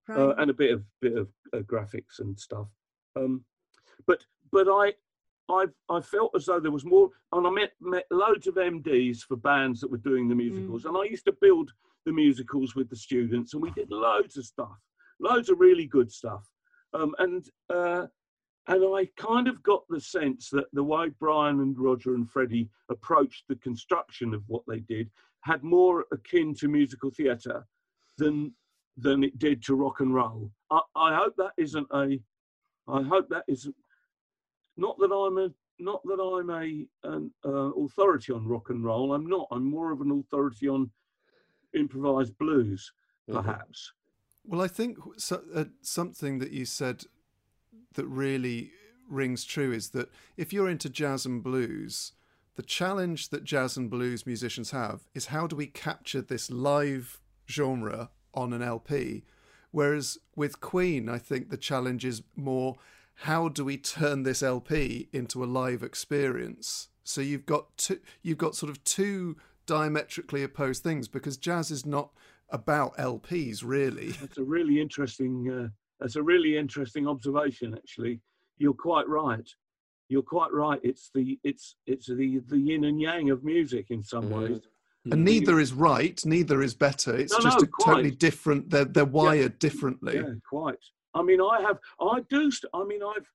right. uh, and a bit of bit of uh, graphics and stuff. Um, but but I I I felt as though there was more, and I met met loads of M Ds for bands that were doing the musicals, mm. and I used to build the musicals with the students, and we did loads of stuff, loads of really good stuff, um, and. Uh, And I kind of got the sense that the way Brian and Roger and Freddie approached the construction of what they did had more akin to musical theatre than than it did to rock and roll. I, I hope that isn't a. I hope that isn't. Not that I'm a. Not that I'm a an uh, authority on rock and roll. I'm not. I'm more of an authority on improvised blues, perhaps. Mm-hmm. Well, I think so, uh, something that you said that really rings true is that if you're into jazz and blues, the challenge that jazz and blues musicians have is how do we capture this live genre on an L P? Whereas with Queen, I think the challenge is more how do we turn this L P into a live experience? So you've got two, you've got sort of two diametrically opposed things, because jazz is not about L Ps really. That's a really interesting. Uh... That's a really interesting observation. Actually, you're quite right. You're quite right. It's the it's it's the the yin and yang of music in some mm-hmm. ways. And neither is right. Neither is better. It's no, just no, a totally different. They're they're wired yeah. differently. Yeah, quite. I mean, I have. I do. St- I mean, I've.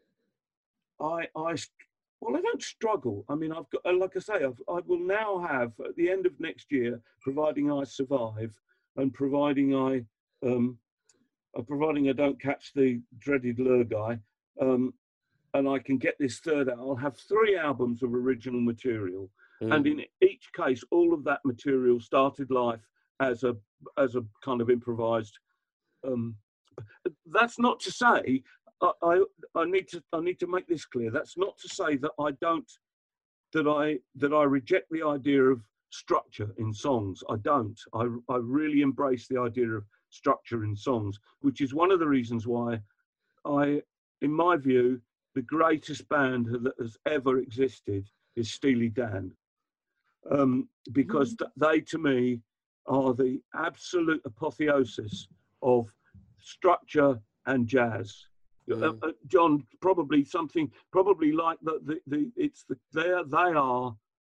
I I. Well, I don't struggle. I mean, I've got. Like I say, I've, I will now have at the end of next year, providing I survive, and providing I. Um, Uh, providing I don't catch the dreaded lure guy, um, and I can get this third out, I'll have three albums of original material. Mm. And in each case, all of that material started life as a as a kind of improvised. Um, that's not to say I, I I need to I need to make this clear. That's not to say that I don't that I that I reject the idea of structure in songs. I don't. I I really embrace the idea of structure in songs, which is one of the reasons why I, in my view, the greatest band that has ever existed is Steely Dan, um, because mm. they, to me, are the absolute apotheosis of structure and jazz. Mm. Uh, uh, John, probably something, probably like the the, the it's the they they are.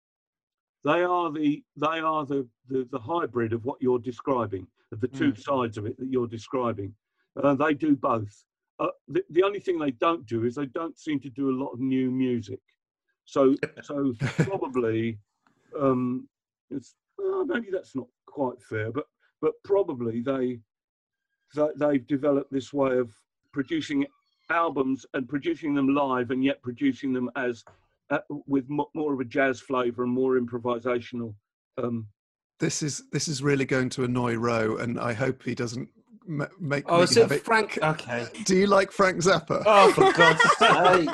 They are the they are the, the, the hybrid of what you're describing, of the two mm. sides of it that you're describing. Uh, they do both. Uh, the, the only thing they don't do is they don't seem to do a lot of new music. So so probably um, it's well, maybe that's not quite fair, but but probably they, they they've developed this way of producing albums and producing them live, and yet producing them as Uh, with m- more of a jazz flavour and more improvisational. Um, this is this is really going to annoy Ro, and I hope he doesn't m- make. Oh, me is it have Frank? It. Okay. Do you like Frank Zappa? Oh, for God's sake!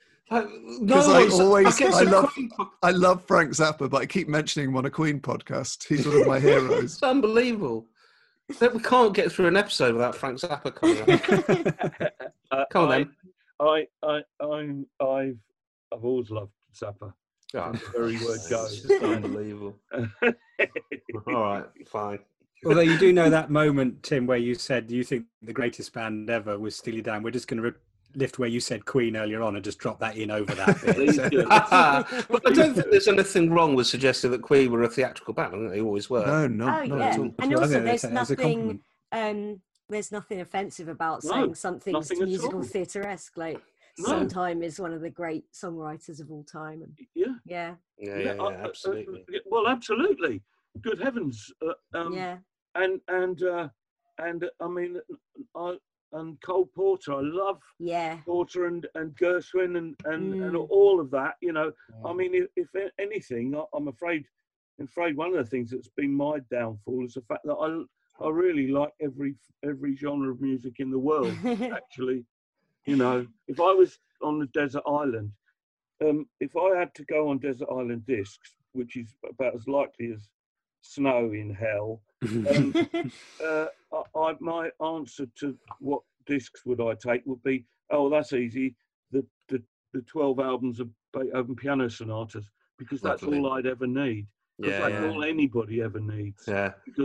Because no, I always I, I love Queen... I love Frank Zappa, but I keep mentioning him on a Queen podcast. He's one of my heroes. It's unbelievable that we can't get through an episode without Frank Zappa coming up. uh, Come on, I, then. I I I'm I've. I've always loved Zappa. Oh, the very word goes. It's just unbelievable. All right, fine. Although you do know that moment, Tim, where you said you think the greatest band ever was Steely Dan. We're just going to re- lift where you said Queen earlier on and just drop that in over that bit. So. But I don't think there's anything wrong with suggesting that Queen were a theatrical band. I think they always were. No, no, oh, not yeah. at all. And also, there's a, nothing. Um, there's nothing offensive about no, saying something's musical all. theatre-esque. Like No. Sondheim is one of the great songwriters of all time. And, yeah. Yeah. Yeah, yeah, yeah, absolutely. Uh, uh, well, absolutely. Good heavens. Uh, um, yeah. And and uh, and uh, I mean, I and Cole Porter. I love yeah. Porter and and Gershwin and and, mm. and all of that. You know, yeah. I mean, if, if anything, I'm afraid. I'm afraid one of the things that's been my downfall is the fact that I I really like every every genre of music in the world. Actually, you know, if I was on the desert island, um, if I had to go on desert island discs, which is about as likely as snow in hell, um, uh, I, I, my answer to what discs would I take would be, oh, that's easy, the the, the twelve albums of Beethoven piano sonatas, because that's Lovely. all I'd ever need. Because yeah, that's yeah. all anybody ever needs. Yeah. Because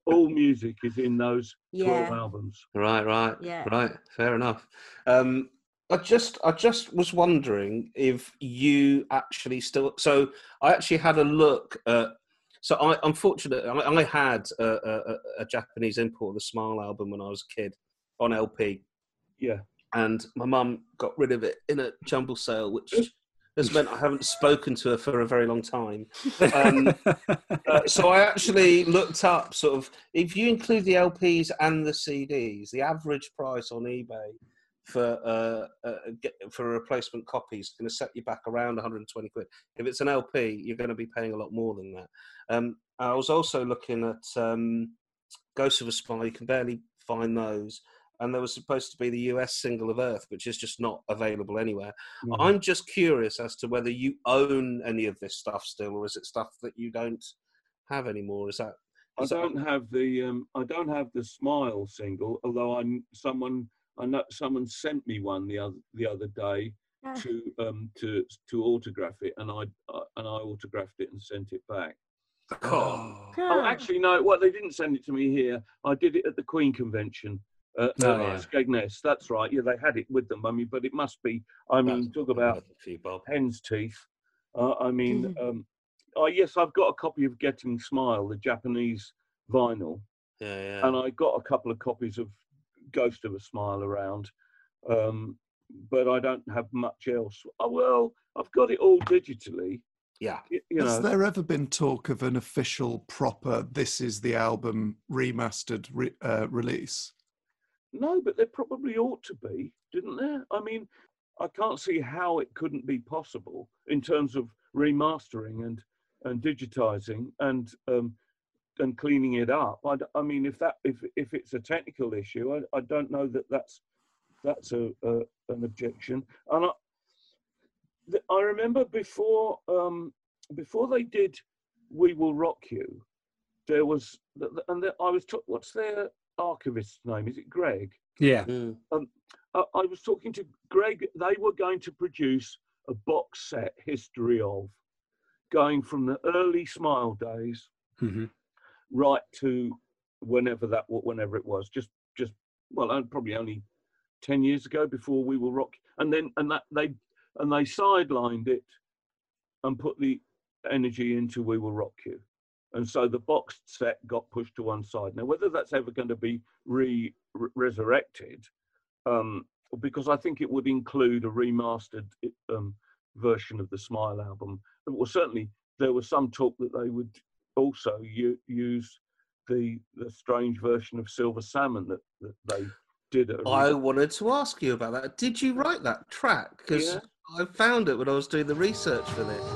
all music is in those twelve Yeah. albums. Right, right, Yeah. right. Fair enough. Um, I just, I just was wondering if you actually still. So I actually had a look at. So I, unfortunately, I, I had a, a, a Japanese import of the Smile album when I was a kid on L P. Yeah. And my mum got rid of it in a jumble sale, which has meant I haven't spoken to her for a very long time. Um, uh, so I actually looked up sort of, if you include the L Ps and the C Ds, the average price on eBay for uh, uh, get, for a replacement copy is going to set you back around one hundred twenty quid. If it's an L P, you're going to be paying a lot more than that. Um, I was also looking at um, Ghost of a Smile. You can barely find those. And there was supposed to be the U S single of Earth, which is just not available anywhere. No. I'm just curious as to whether you own any of this stuff still, or is it stuff that you don't have anymore? Is that? Is I don't that... have the um, I don't have the Smile single, although I someone I know someone sent me one the other the other day to um to to autograph it, and I uh, and I autographed it and sent it back. Oh. Oh, actually, no. Well, they didn't send it to me here. I did it at the Queen convention. Uh, Oh, uh, yeah. Skegness, that's right. Yeah, they had it with them. I mean, but it must be. I mean, That's talk about worth it for you, Bob. hen's teeth. Uh, I mean, um, oh yes, I've got a copy of Getting Smile, the Japanese vinyl, Yeah, yeah. and I got a couple of copies of Ghost of a Smile around, um, but I don't have much else. Oh well, I've got it all digitally. Yeah. You, you Has know, there ever been talk of an official, proper, this is the album remastered re- uh, release? no, but there probably ought to be, didn't there? I mean, I can't see how it couldn't be possible in terms of remastering and and digitizing and um, and cleaning it up. I, d- I mean, if that if if it's a technical issue, I, I don't know that that's that's a, a an objection. And I, th- I remember before um, before they did "We Will Rock You," there was th- th- and th- I was t- what's their archivist's name? Is it Greg? Yeah. Mm. Um, I, I was talking to Greg. They were going to produce a box set, history of, going from the early Smile days Mm-hmm. right to whenever that whenever it was. Just just well, uh, probably only ten years ago before We Will Rock. And then and that they and they sidelined it and put the energy into We Will Rock You. And so the box set got pushed to one side. Now, whether that's ever going to be re, re resurrected, um, because I think it would include a remastered um, version of the Smile album. Well, certainly there was some talk that they would also use the the strange version of Silver Salmon that, that they did. At I wanted to ask you about that. Did you write that track? Because Yeah. I found it when I was doing the research for this.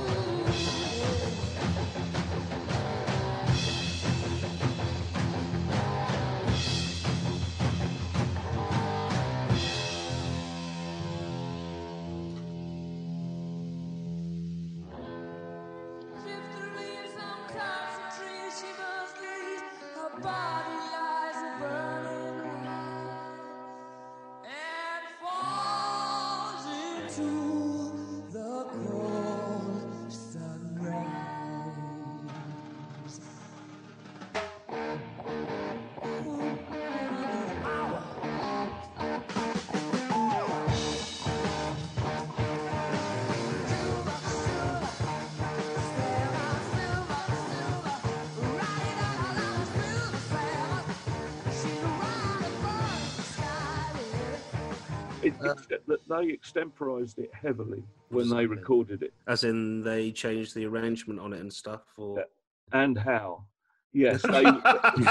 It, it, that they extemporized it heavily when they Absolutely. recorded it. As in, they changed the arrangement on it and stuff, or And how? Yes, they, to,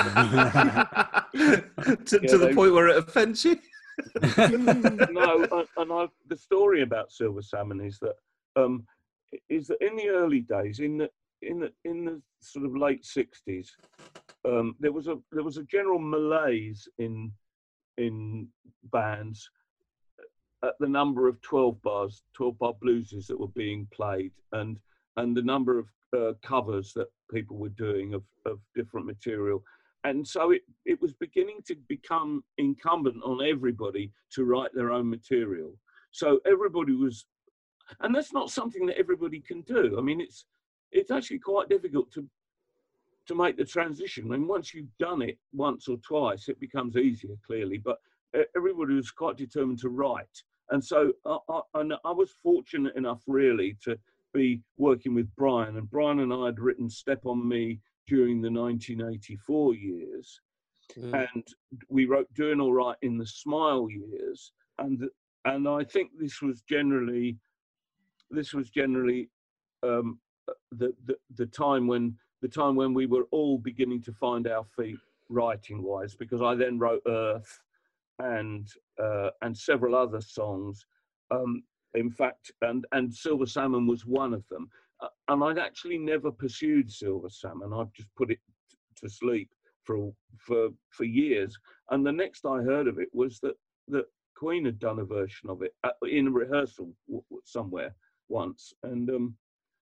to Yeah, the they- point where it offends you. no, and, and I, the story about Silver Salmon is that um, is that in the early days, in the in the in the sort of late sixties, um, there was a there was a general malaise in in bands at the number of twelve bars, twelve bar blueses that were being played, and and the number of uh, covers that people were doing of of different material. And so it, it was beginning to become incumbent on everybody to write their own material. So everybody was, and that's not something that everybody can do. I mean, it's it's actually quite difficult to to make the transition. And once you've done it once or twice, it becomes easier, clearly. But everybody was quite determined to write. And so I, I, and I was fortunate enough, really, to be working with Brian. And Brian and I had written Step On Me during the nineteen eighty-four years. Mm. And we wrote Doing All Right in the Smile years. And and I think this was generally, this was generally um, the, the the time when the time when we were all beginning to find our feet writing-wise, because I then wrote Earth and uh, and several other songs. Um, in fact, and and Silver Salmon was one of them. Uh, and I'd actually never pursued Silver Salmon. I've just put it t- to sleep for for for years. And the next I heard of it was that that Queen had done a version of it at, in a rehearsal w- w- somewhere once, and um,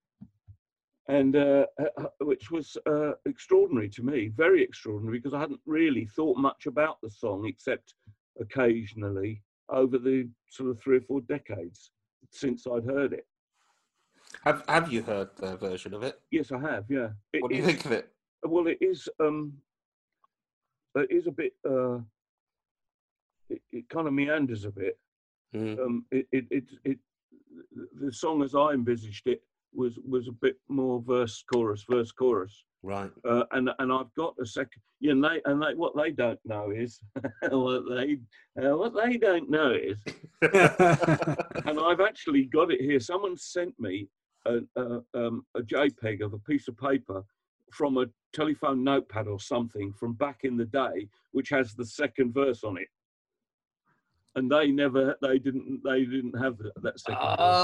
and uh, uh, which was uh, extraordinary to me, very extraordinary, because I hadn't really thought much about the song except occasionally over the sort of three or four decades since I'd heard it. Have Have you heard their version of it? Yes, I have. Yeah. It what do you is, think of it? Well, it is. Um, it is a bit. Uh, it, it kind of meanders a bit. Mm. Um, it, it it it the song as I envisaged it was was a bit more verse chorus verse chorus. Right. Uh, and and I've got a second. Yeah, and they and they what they don't know is what they uh, what they don't know is, and I've actually got it here. Someone sent me a, a, um, a JPEG of a piece of paper from a telephone notepad or something from back in the day, which has the second verse on it. And they never, they didn't, they didn't have that, that second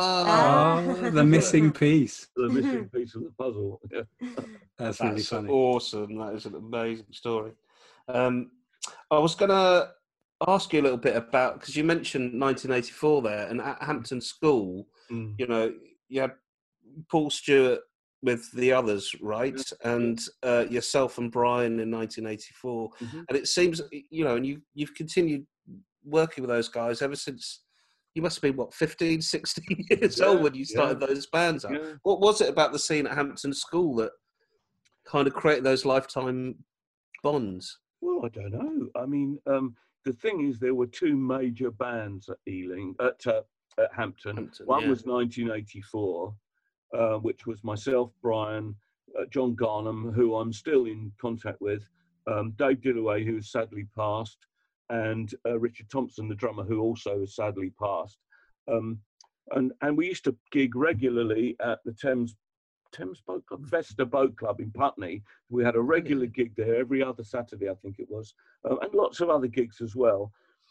oh, verse. Oh, the missing piece. The missing piece of the puzzle. Yeah. That's, That's really funny. Awesome. That is an amazing story. Um, I was going to ask you a little bit about, because you mentioned nineteen eighty-four there, and at Hampton School, mm. you know, you had Paul Stewart with the others, right? Yeah. And uh, yourself and Brian in nineteen eighty-four. Mm-hmm. And it seems, you know, and you, you've continued working with those guys ever since you must have been, what, fifteen, sixteen years yeah, old when you started yeah. those bands up. Yeah. What was it about the scene at Hampton School that kind of created those lifetime bonds? Well, I don't know. I mean, um, the thing is, there were two major bands at Ealing, at, uh, at Hampton. Hampton. One yeah. was nineteen eighty-four, uh, which was myself, Brian, uh, John Garnham, who I'm still in contact with, um, Dave Dillaway, who sadly passed, and uh, Richard Thompson, the drummer, who also has sadly passed. Um, and, and we used to gig regularly at the Thames Thames Boat Club, Vesta Boat Club in Putney. We had a regular gig there every other Saturday, I think it was, uh, and lots of other gigs as well.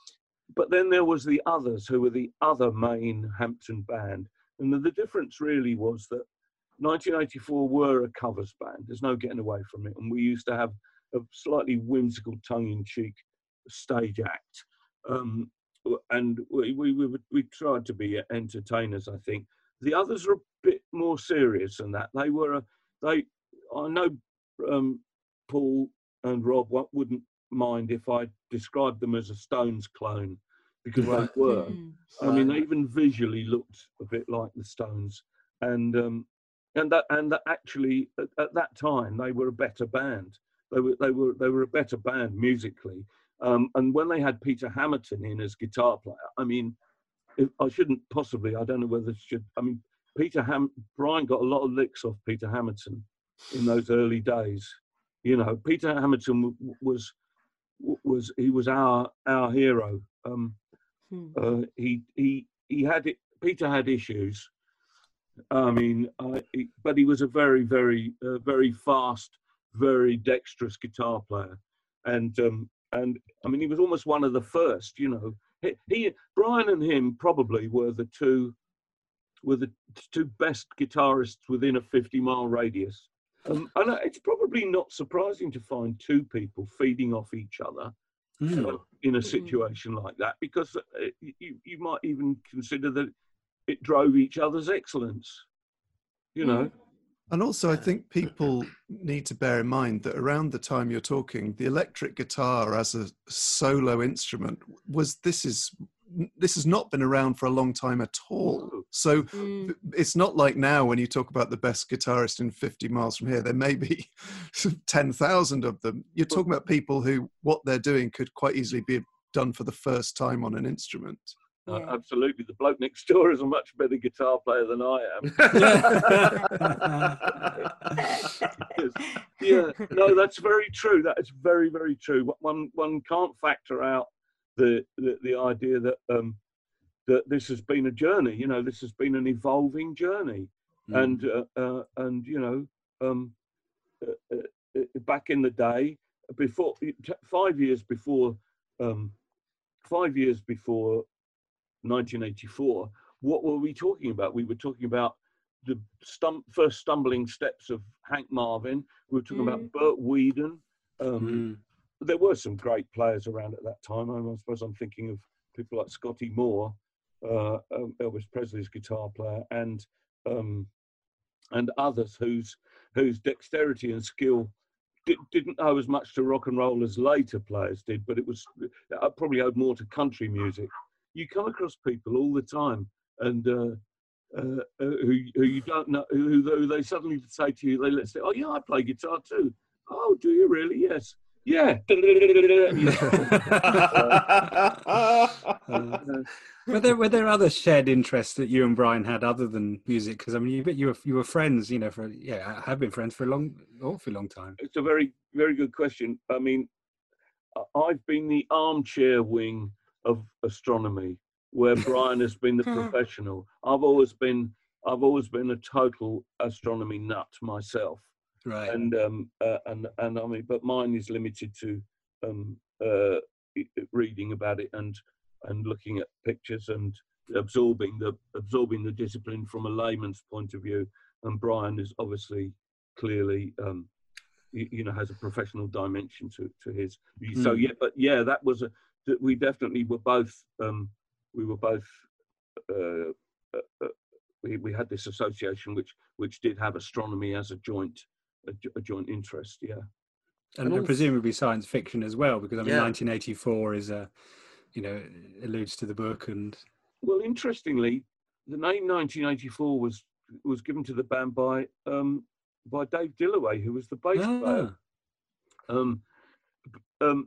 But then there was the others, who were the other main Hampton band. And the, the difference really was that nineteen eighty-four were a covers band. There's no getting away from it. And we used to have a slightly whimsical, tongue-in-cheek stage act. Um, and we, we, we, we tried to be entertainers, I think. The others are a bit more serious than that. They were, a, they, I know um, Paul and Rob wouldn't mind if I described them as a Stones clone, because right. they were. I mean, they even visually looked a bit like the Stones. And um, and that and that actually, at, at that time, they were a better band. They were, they were, they were a better band musically. Um, and when they had Peter Hamilton in as guitar player, I mean, if, I shouldn't possibly, I don't know whether it should, I mean, Peter Ham, Brian got a lot of licks off Peter Hamilton in those early days. You know, Peter Hamilton was, was, he was our, our hero. Um, hmm. uh, he, he, he had it, Peter had issues. I mean, uh, he, but he was a very, very, uh, very fast, very dexterous guitar player. And, um, And I mean, he was almost one of the first, you know. He, he, Brian and him probably were the two, were the two best guitarists within a fifty mile radius. Um, and it's probably not surprising to find two people feeding off each other mm. uh, in a situation like that, because uh, you, you might even consider that it drove each other's excellence, you know. And also, I think people need to bear in mind that around the time you're talking, the electric guitar as a solo instrument was, this is this has not been around for a long time at all. So Mm. it's not like now when you talk about the best guitarist in fifty miles from here, there may be ten thousand of them. You're talking about people who what they're doing could quite easily be done for the first time on an instrument. Uh, Yeah. absolutely. The bloke next door is a much better guitar player than I am. Yeah, no, that's very true. That is very, very true. One one can't factor out the the, the idea that um, that this has been a journey. You know, this has been an evolving journey, Mm. and uh, uh, and you know, um, uh, uh, back in the day, before five years before, um, five years before. nineteen eighty-four, what were we talking about? We were talking about the stum- first stumbling steps of Hank Marvin. We were talking Mm. about Burt Weedon. Um, Mm. There were some great players around at that time. I suppose I'm thinking of people like Scotty Moore, uh, um, Elvis Presley's guitar player, and um, and others whose whose dexterity and skill di- didn't owe as much to rock and roll as later players did, but it was uh, probably owed more to country music. You come across people all the time, and uh, uh, who who you don't know, who, who they suddenly say to you, they let's say, "Oh yeah, I play guitar too." "Oh, do you really?" "Yes." "Yeah." Uh, were there were there other shared interests that you and Brian had other than music? Because I mean, you you were you were friends, you know, for yeah, have been friends for a long, awfully long time. It's a very very good question. I mean, I- I've been the armchair wing of astronomy, where Brian has been the professional. I've always been I've always been a total astronomy nut myself. Right. And um uh, and and I mean, but mine is limited to um uh reading about it and and looking at pictures and absorbing the absorbing the discipline from a layman's point of view. And Brian is obviously clearly um you, you know has a professional dimension to to his. So Mm. yeah, but yeah, that was a that we definitely were both um we were both uh, uh, uh we we had this association which which did have astronomy as a joint. A, a joint interest, yeah, And, And and also- presumably science fiction as well, because I mean, Yeah. nineteen eighty-four is a, you know, alludes to the book, and Well, interestingly, the name nineteen eighty-four was was given to the band by um, by Dave Dillaway, who was the bass player. ah, Um, um,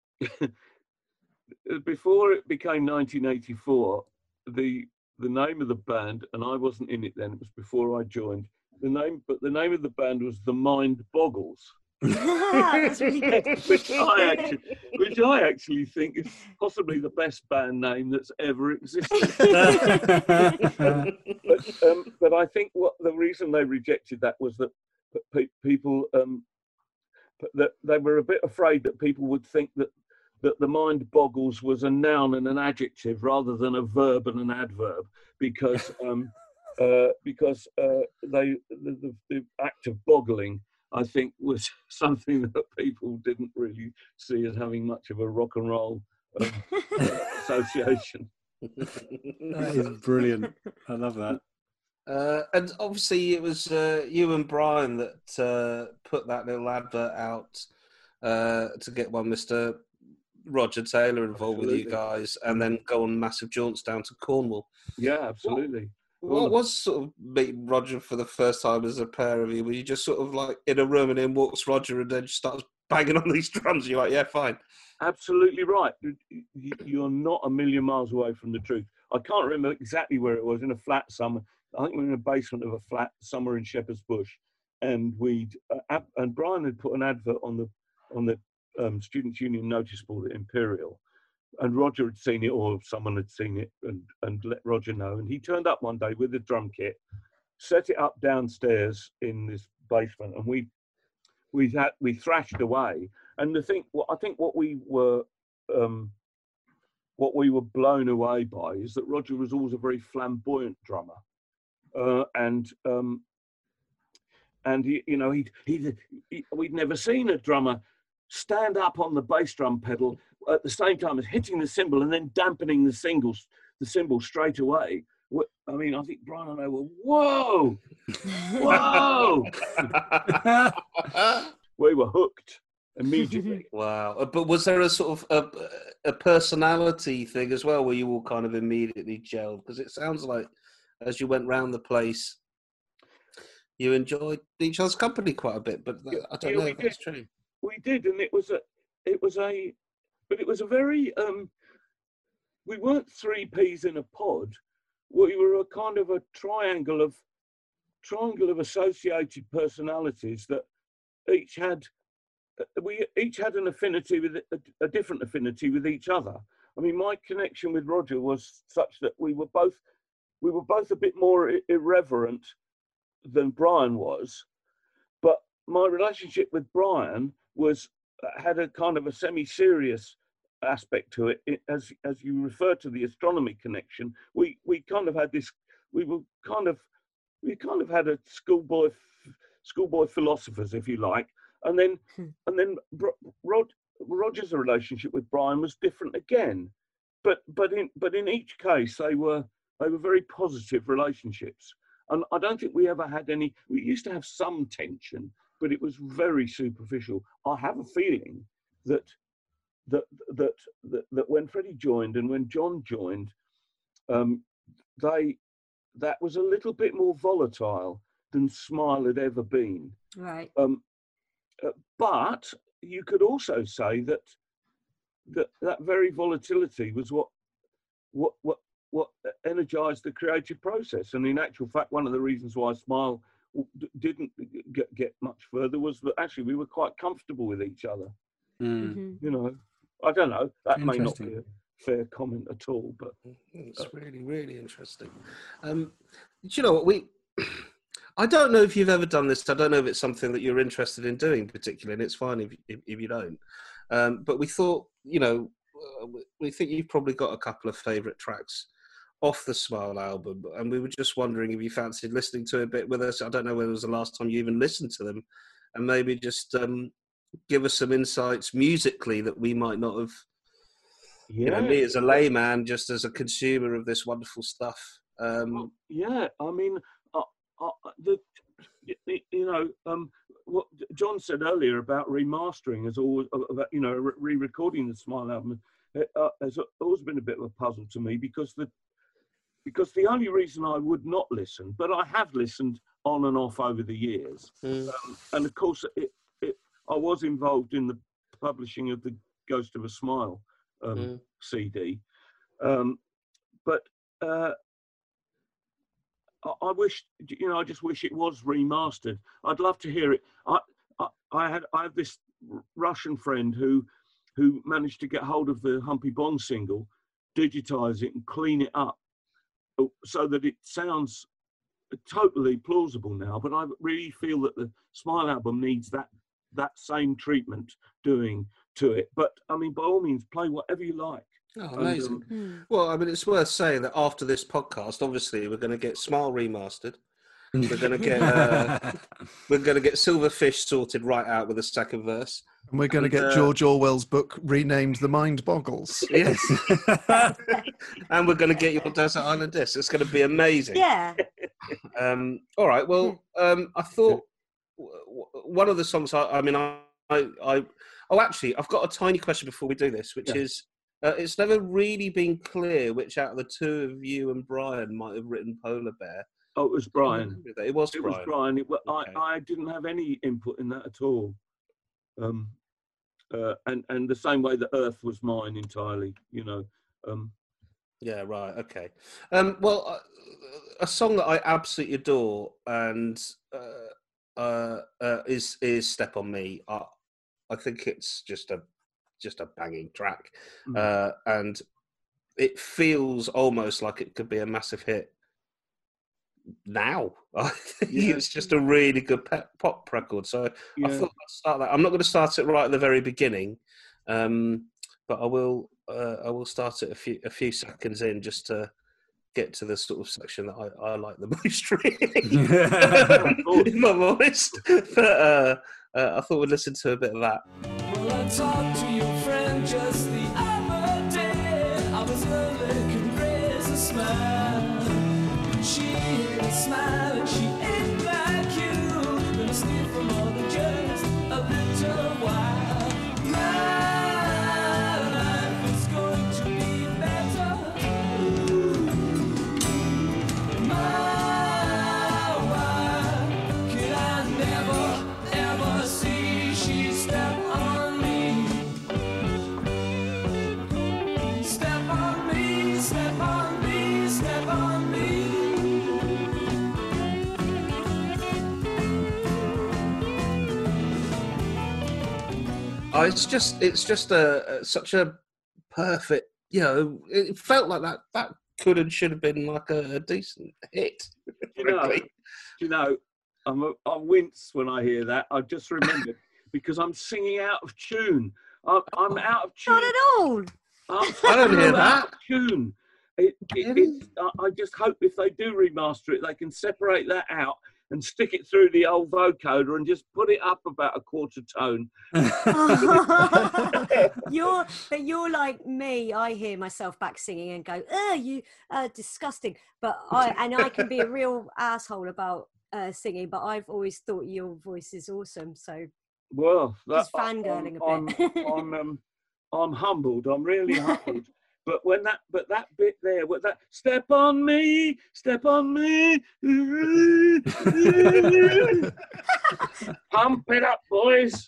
before it became nineteen eighty-four, the the name of the band, and I wasn't in it then. It was before I joined. The name, but the name of the band was The Mind Boggles. That's really good. which I actually, which I actually think is possibly the best band name that's ever existed. but, um, but I think what the reason they rejected that was that pe- people um, that they were a bit afraid that people would think that that the mind boggles was a noun and an adjective rather than a verb and an adverb, because um, uh, because uh, they the, the, the act of boggling, I think, was something that people didn't really see as having much of a rock and roll um, association. that is brilliant. I love that. Uh, and obviously, it was uh, you and Brian that uh, put that little advert out uh, to get one Mister Roger Taylor involved with you Absolutely. guys, and then go on massive jaunts down to Cornwall. Yeah, absolutely. What was sort of meeting Roger for the first time as a pair of you? Were you just sort of like in a room and in walks Roger and then just starts banging on these drums? You're like, yeah, fine. Absolutely right. You- You're not a million miles away from the truth. I can't remember exactly where it was, in a flat somewhere. I think we were in the basement of a flat somewhere in Shepherd's Bush, and we'd uh, ab- and Brian had put an advert on the on the um, Students' Union notice board at Imperial, and Roger had seen it, or someone had seen it, and and let Roger know. And he turned up one day with a drum kit, set it up downstairs in this basement, and we we had we thrashed away. And the thing, well, I think what we were um, what we were blown away by is that Roger was always a very flamboyant drummer. Uh, and um, and he, you know, he, he, he, we'd never seen a drummer stand up on the bass drum pedal at the same time as hitting the cymbal and then dampening the singles, the cymbal straight away. I mean, I think Brian and I were, whoa, whoa, we were hooked. immediately. Wow. But was there a sort of a, a personality thing as well, where you all kind of immediately gelled? Because it sounds like as you went round the place, you enjoyed each other's company quite a bit. But I don't yeah, know if did. that's true. We did, and it was a, it was a, but it was a very. Um, we weren't three peas in a pod. We were a kind of a triangle of, triangle of associated personalities that each had. We each had an affinity with a, a different affinity with each other. I mean, my connection with Roger was such that we were both, we were both a bit more irreverent than Brian was, but my relationship with Brian was had a kind of a semi-serious aspect to it. it as as you refer to the astronomy connection, we we kind of had this. We were kind of we kind of had a schoolboy schoolboy philosophers, if you like. And then, and then Rod, Roger's relationship with Brian was different again, but but in but in each case they were they were very positive relationships. And I don't think we ever had any. We used to have some tension, but it was very superficial. I have a feeling that that that that, that when Freddie joined and when John joined, um, they that was a little bit more volatile than Smile had ever been. Right. Um, Uh, but you could also say that that that very volatility was what what what what energized the creative process. And in actual fact, one of the reasons why Smile didn't get, get much further was that actually we were quite comfortable with each other. Mm. You know, I don't know. That may not be a fair comment at all, but it's uh, really really interesting. Um, do you know what we? I don't know if you've ever done this. I don't know if it's something that you're interested in doing particularly, and it's fine if, if, if you don't. Um, but we thought, you know, we think you've probably got a couple of favourite tracks off the Smile album, and we were just wondering if you fancied listening to it a bit with us. I don't know when was the last time you even listened to them, and maybe just um, give us some insights musically that we might not have, yeah. you know, me as a layman, just as a consumer of this wonderful stuff. Um, well, yeah, I mean... Uh, the, you know, um, what John said earlier about remastering has always, about, you know, re-recording the Smile album uh, has always been a bit of a puzzle to me, because the because the only reason I would not listen, but I have listened on and off over the years, mm. um, and of course, it, it, I was involved in the publishing of the Ghost of a Smile um, mm. C D, um, but. Uh, I wish, you know, I just wish it was remastered. I'd love to hear it. I, I, I had, I have this Russian friend who, who managed to get hold of the Humpy Bong single, digitize it and clean it up, so that it sounds totally plausible now. But I really feel that the Smile album needs that, that same treatment doing to it. But I mean, by all means, play whatever you like. Oh, amazing. And, um, well, I mean, it's worth saying that after this podcast, obviously, we're going to get Smile remastered. We're going to get uh, we're going to get Silverfish sorted right out with a second verse. And we're going and, to get uh, George Orwell's book renamed The Mind Boggles. Yes. And we're going to get your Desert Island Disc. It's going to be amazing. Yeah. Um, all right. Well, um, I thought one of the songs, I, I mean, I, I, I, oh, actually, I've got a tiny question before we do this, which yeah. is, Uh, it's never really been clear which out of the two of you and Brian might have written Polar Bear. Oh, it was Brian. It was it Brian. Was Brian. It was, okay. I, I didn't have any input in that at all. Um, uh, and, and the same way that Earth was mine entirely, you know. Um, yeah, right, okay. Um, well, uh, a song that I absolutely adore and uh, uh, uh, is, is Step On Me. I, I think it's just a just a banging track. Mm. Uh, and it feels almost like it could be a massive hit now. I think yeah. It's just a really good pop record. So yeah. I thought I'd start that. I'm not going to start it right at the very beginning, um, but I will uh, I will start it a few a few seconds in just to get to the sort of section that I, I like the most, really, if I'm honest. But uh, uh, I thought we'd listen to a bit of that. Well, I talked to your friend just the other day. I was early, could raise a smile. She hid a smile and she ain't like you. Gonna steal from all the journeys a little while. Oh, it's just it's just a, a such a perfect, you know, it felt like that that could and should have been like a, a decent hit. You know, you know, I'm a, I wince when I hear that. I just remembered because I'm singing out of tune. I'm, I'm out of tune. Not at all. I'm I don't hear out that. of tune. It, it, it, I I just hope if they do remaster it, they can separate that out and stick it through the old vocoder and just put it up about a quarter tone. you're, but you're like me. I hear myself back singing and go, "Oh, you uh, disgusting." But I and I can be a real asshole about uh, singing. But I've always thought your voice is awesome. So Well, just that, fangirling I'm, a bit. I'm, I'm, um, I'm humbled. I'm really humbled. But when that, but that bit there, with that step on me, step on me, pump it up, boys.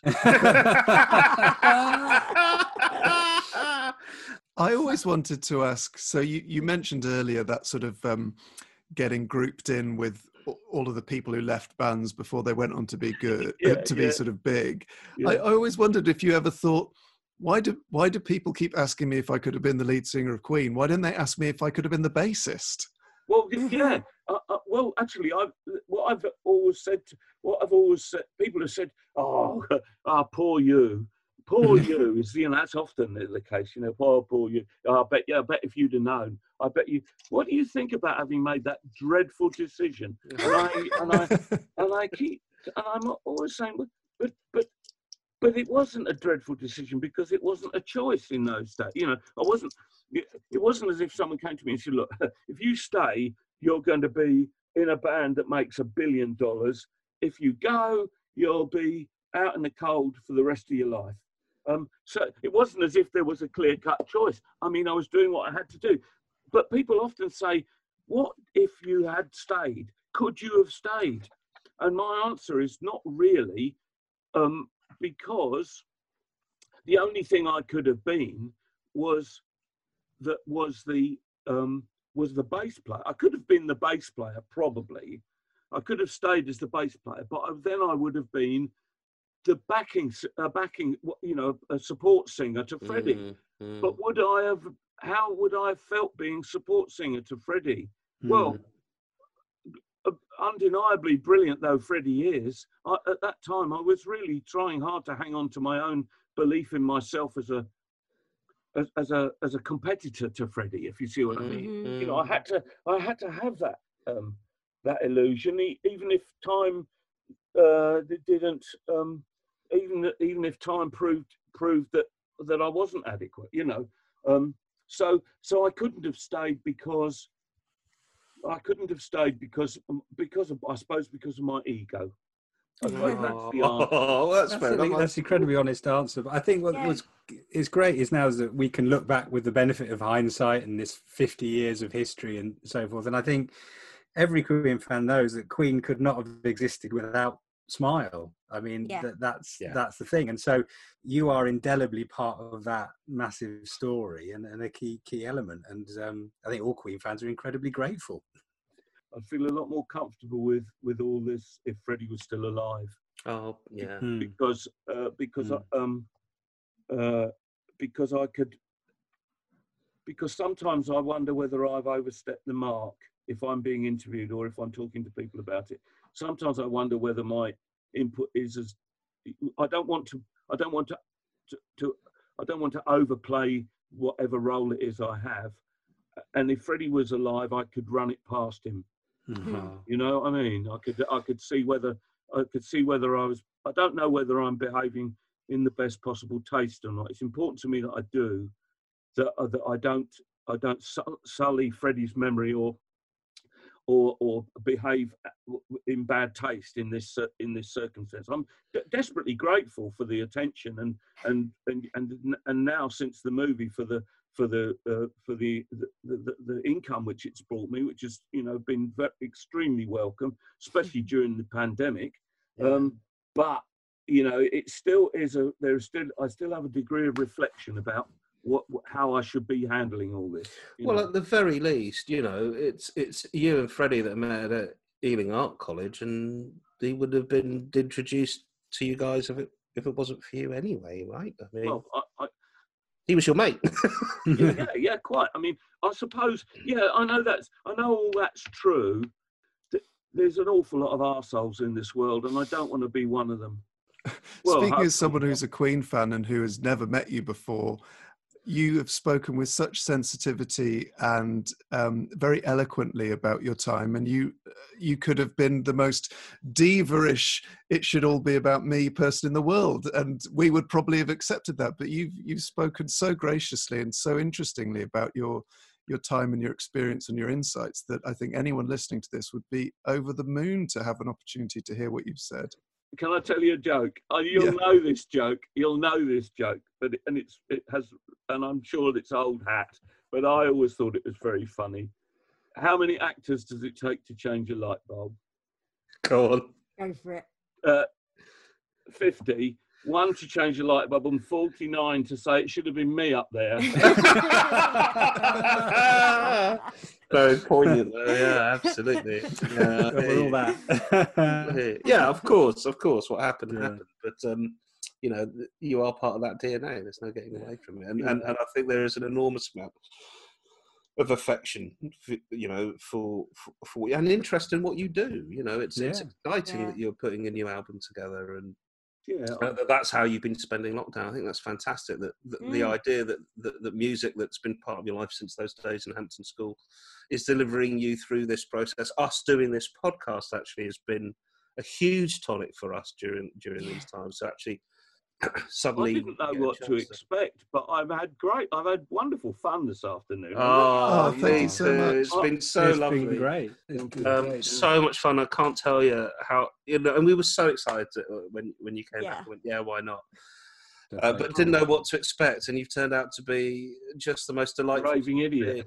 I always wanted to ask, so you, you mentioned earlier that sort of um, getting grouped in with all of the people who left bands before they went on to be good, Yeah, to yeah. be sort of big. Yeah. I, I always wondered if you ever thought, why do why do people keep asking me if I could have been the lead singer of Queen? Why didn't they ask me if I could have been the bassist? Well, yeah. Uh, uh, well, actually, I've what I've always said, to, what I've always said, people have said, "Oh, ah, poor you, poor you." Is you know that's often the case. You know, poor, poor you. Oh, I bet, yeah, I bet if you'd have known, I bet you. What do you think about having made that dreadful decision? And I and I and I keep and I'm always saying, but but but. But it wasn't a dreadful decision because it wasn't a choice in those days. You know, I wasn't. It, it wasn't as if someone came to me and said, "Look, if you stay, you're going to be in a band that makes a billion dollars. If you go, you'll be out in the cold for the rest of your life." Um, so it wasn't as if there was a clear-cut choice. I mean, I was doing what I had to do. But people often say, "What if you had stayed? Could you have stayed?" And my answer is not really. Um, Because the only thing I could have been was that was the um, was the bass player. I could have been the bass player probably. I could have stayed as the bass player, but then I would have been the backing, uh, backing, you know, a support singer to Freddie. Mm-hmm. But would I have? How would I have felt being support singer to Freddie? Mm. Well. Undeniably brilliant though Freddie is, I, at that time I was really trying hard to hang on to my own belief in myself as a as, as a as a competitor to Freddie, if you see what mm-hmm. I mean. You know, I had to I had to have that um, that illusion, even if time uh, didn't um, even even if time proved proved that that I wasn't adequate. You know, um, so so I couldn't have stayed because. I couldn't have stayed because, because of, I suppose, because of my ego. I suppose Oh, that's the answer. Oh, that's, that's, fair a, that's an incredibly honest answer. But I think what Yeah. was is great is now is that we can look back with the benefit of hindsight and this fifty years of history and so forth. And I think every Queen fan knows that Queen could not have existed without Smile. I mean, Yeah. that, that's Yeah. that's the thing. And so you are indelibly part of that massive story and, and a key key element. And um, I think all Queen fans are incredibly grateful. I'd feel a lot more comfortable with, with all this if Freddie was still alive. Oh, yeah. Mm. Because uh, because Mm. I, um uh, because I could because sometimes I wonder whether I've overstepped the mark if I'm being interviewed or if I'm talking to people about it. Sometimes I wonder whether my input is as I don't want to I don't want to, to, to I don't want to overplay whatever role it is I have. And if Freddie was alive, I could run it past him. Mm-hmm. You know what I mean? I could I could see whether I could see whether I was I don't know whether I'm behaving in the best possible taste or not. It's important to me that I do that uh, that I don't I don't sully Freddie's memory or or or behave in bad taste in this uh, in this circumstance. I'm de- desperately grateful for the attention and and and and and now since the movie for the for the uh, for the the, the the income which it's brought me, which has you know been very, extremely welcome, especially during the pandemic. Yeah. Um, but you know, it still is a there's still I still have a degree of reflection about what, what how I should be handling all this. Well, know? at the very least, you know, it's it's you and Freddie that met at Ealing Art College, and he would have been introduced to you guys if it if it wasn't for you anyway, right? I mean, well, I, I, he was your mate. yeah, yeah, yeah, quite. I mean, I suppose, yeah, I know that's, I know all that's true. There's an awful lot of arseholes in this world, and I don't want to be one of them. Well, Speaking as someone who's a Queen fan and who has never met you before, you have spoken with such sensitivity and um, very eloquently about your time, and you you could have been the most diva-ish, it should all be about me person in the world, and we would probably have accepted that. But you've you've spoken so graciously and so interestingly about your your time and your experience and your insights that I think anyone listening to this would be over the moon to have an opportunity to hear what you've said. Can I tell you a joke? Oh, you'll yeah. know this joke. You'll know this joke, but it, and it's it has, and I'm sure it's old hat, but I always thought it was very funny. How many actors does it take to change a light bulb? Go on. Go for it. Uh, fifty. One to change a light bulb, and forty-nine to say it should have been me up there. Very poignant, though. Yeah, absolutely. Yeah, all that. Yeah, of course, of course. What happened yeah. happened, but um, you know, you are part of that D N A. There's no getting away from it, and and, and I think there is an enormous amount of affection, for, you know, for, for for and interest in what you do. You know, it's yeah. it's exciting yeah. that you're putting a new album together and. Yeah, uh, that's how you've been spending lockdown. I think that's fantastic. That, that mm. the idea that, that that music that's been part of your life since those days in Hampton School is delivering you through this process. Us doing this podcast actually has been a huge tonic for us during during these times. So actually, suddenly I didn't know what to expect, but I've had great, I've had wonderful fun this afternoon. Oh, oh thank you so much. It's been so it's lovely. Been great. It's been um, great. So much fun. I can't tell you how, you know, and we were so excited when, when you came yeah. back and went, yeah, why not? Uh, but didn't know what to expect, and you've turned out to be just the most delightful raving idiot.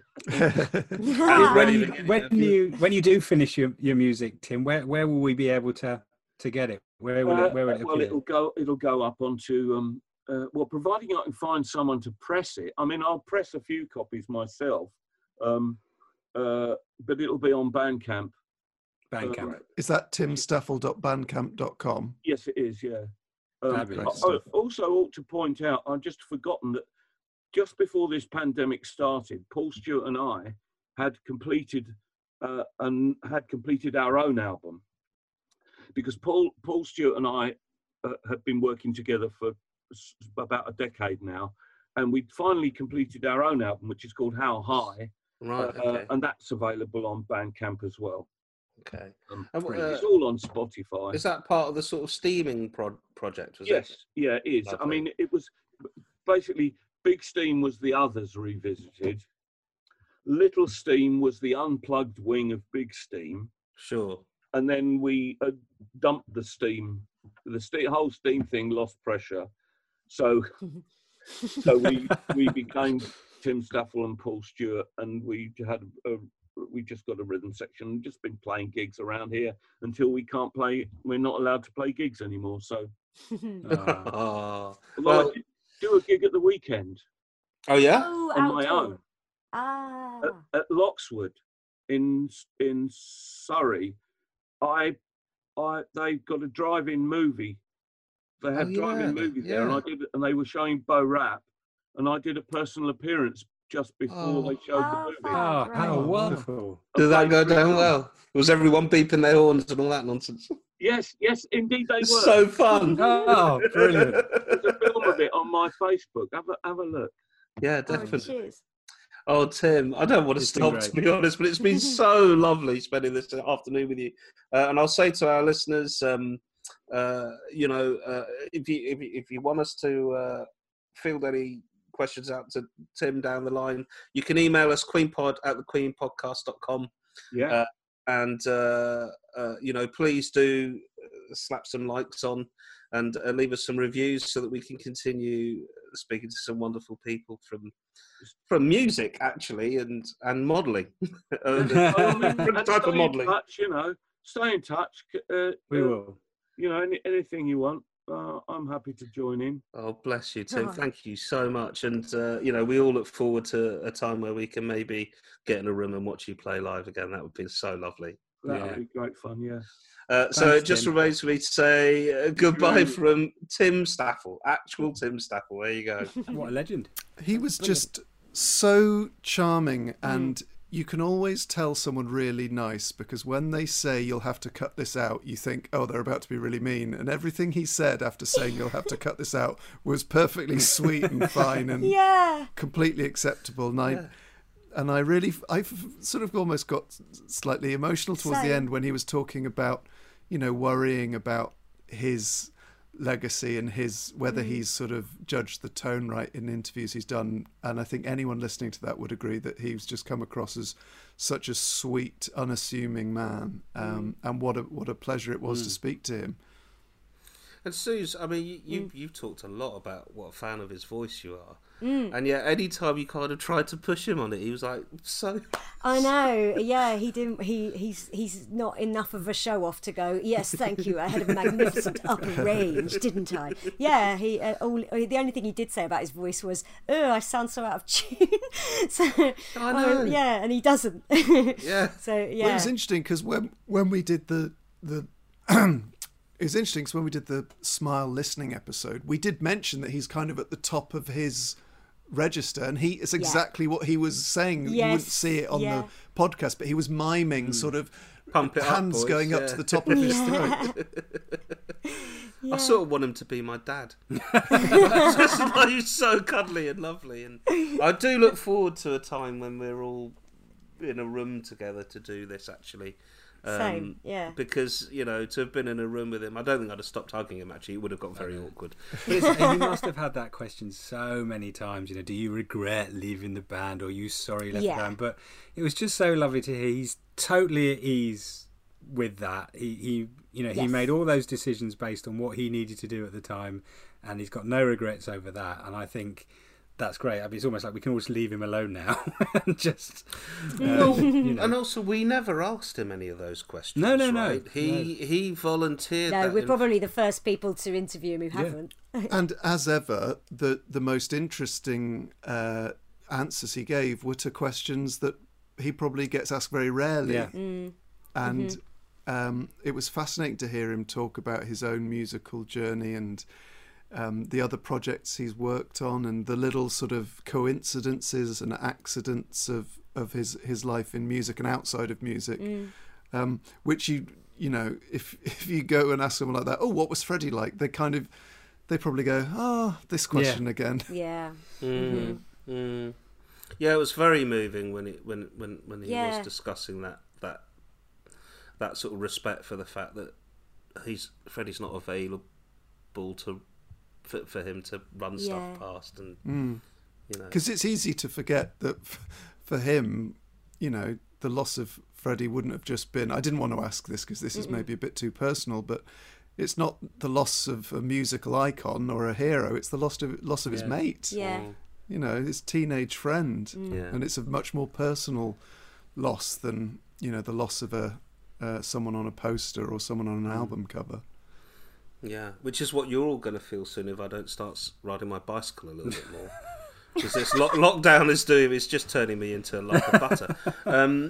when, you, when you when you do finish your, your music, Tim, where where will we be able to to get it? Where will uh, it? Where will it well, appear? it'll go. It'll go up onto. Um, uh, well, providing I can find someone to press it. I mean, I'll press a few copies myself, um, uh, but it'll be on Bandcamp. Bandcamp. Um, is that tim staffel dot bandcamp dot com? Yes, it is. Yeah. Um, Fabulous I, I also ought to point out, I've just forgotten that just before this pandemic started, Paul Stewart and I had completed uh, and had completed our own album, because Paul Paul Stewart and I uh, had been working together for about a decade now, and we'd finally completed our own album, which is called How High, right? Uh, okay. And that's available on Bandcamp as well. Okay. Um, and, uh, it's all on Spotify. Is that part of the sort of steaming pro- project? Was yes. it? Yeah, it is. Lovely. I mean, it was basically Big Steam was the Others revisited. Little Steam was the unplugged wing of Big Steam. Sure. And then we uh, dumped the steam. The ste- whole steam thing lost pressure. So, so we we became Tim Staffel and Paul Stewart, and we had a, we just got a rhythm section and just been playing gigs around here until we can't play. We're not allowed to play gigs anymore. So, uh, oh, well, I did do a gig at the weekend. Oh yeah, oh, on outdoor. my own. Ah, At, at Loxwood, in in Surrey. I, I, they got a drive-in movie. They had oh, yeah, drive-in movie there, yeah. and I did, and they were showing Bo Rap, and I did a personal appearance just before oh. they showed oh, the movie. Oh, right. how wonderful! Did that go down well? Was everyone beeping their horns and all that nonsense? Yes, yes, indeed they were. So fun! Oh, brilliant! There's a film of it on my Facebook. Have a have a look. Yeah, Oh, definitely. cheers. Oh, Tim, I don't want to It's stop, been to great. be honest, but it's been so lovely spending this afternoon with you. Uh, and I'll say to our listeners, um, uh, you know, uh, if you if you, if you want us to uh, field any questions out to Tim down the line, you can email us queenpod at the queen podcast dot com. Yeah. Uh, and, uh, uh, you know, please do slap some likes on and uh, leave us some reviews so that we can continue speaking to some wonderful people from from music, actually, and and modelling. uh, different type of modelling. Touch, you know, stay in touch. Uh, We uh, will. You know, any, anything you want, uh, I'm happy to join in. Oh, bless you, Tim. Oh. Thank you so much. And, uh, you know, we all look forward to a time where we can maybe get in a room and watch you play live again. That would be so lovely. that Yeah. would be great fun. Yeah. Uh, so Thanks, it just Tim. remains for me to say uh, goodbye from Tim Staffel, actual Tim Staffel. There you go. What a legend. He was just so charming, and you can always tell someone really nice because when they say you'll have to cut this out, you think, oh, they're about to be really mean. And everything he said after saying you'll have to cut this out was perfectly sweet and fine and Yeah. completely acceptable. And I, Yeah. and I really, I sort of almost got slightly emotional towards the Same. end when he was talking about, you know, worrying about his legacy and his whether he's sort of judged the tone right in interviews he's done. And I think anyone listening to that would agree that he's just come across as such a sweet, unassuming man. Um, and what a what a pleasure it was to speak to him. And Suze, I mean, you, you, you've talked a lot about what a fan of his voice you are. Mm. And yet, any time you kind of tried to push him on it, he was like, so... I know, yeah, he didn't. He he's he's not enough of a show off to go. Yes, thank you. I had a magnificent upper range, didn't I? Yeah, he. Uh, all, the only thing he did say about his voice was, "Oh, I sound so out of tune." so, I know. uh, yeah, and he doesn't. Yeah. So yeah, Well, it was interesting because when when we did the the it was interesting because when we did the Smile listening episode, we did mention that he's kind of at the top of his register, and he is exactly what he was saying. You Yes, wouldn't see it on yeah. the podcast, but he was miming sort of Pump it up, hands boys, going up yeah. to the top of his throat. I sort of want him to be my dad. Just, he's so cuddly and lovely. And I do look forward to a time when we're all in a room together to do this, actually. Um, Same, yeah. Because, you know, to have been in a room with him, I don't think I'd have stopped hugging him, actually. It would have got very awkward. He must have had that question so many times, you know, do you regret leaving the band, or are you sorry you left Yeah. the band? But it was just so lovely to hear. He's totally at ease with that. He, he you know, he Yes. made all those decisions based on what he needed to do at the time, and he's got no regrets over that. And I think that's great. I mean, it's almost like we can always leave him alone now and just, uh, Well, you know. and also, we never asked him any of those questions. No, no, no, right? He he volunteered. no, that we're in- probably the first people to interview him who haven't. And as ever, the the most interesting uh, answers he gave were to questions that he probably gets asked very rarely. Yeah. Mm. And Mm-hmm. um, it was fascinating to hear him talk about his own musical journey and um, the other projects he's worked on and the little sort of coincidences and accidents of, of his, his life in music and outside of music, Mm. um, which you you know, if if you go and ask someone like that, oh, what was Freddie like? They kind of, they probably go, oh, this question Yeah. again. Yeah. Mm, mm. Yeah, it was very moving when it when when when he Yeah. was discussing that that that sort of respect for the fact that he's Freddie's not available to for, for him to run Yeah. stuff past, and Mm. you know, Because it's easy to forget that f- for him, you know, the loss of Freddie wouldn't have just been, I didn't want to ask this because this is Mm-mm. maybe a bit too personal, but it's not the loss of a musical icon or a hero, it's the loss of, loss of his Yeah. mate, Yeah. you know, his teenage friend. Yeah. And it's a much more personal loss than, you know, the loss of a uh, someone on a poster or someone on an album cover. yeah, which is what you're all going to feel soon if I don't start s- riding my bicycle a little bit more. Because this lock- lockdown is doing, it's just turning me into a lump of butter. Um,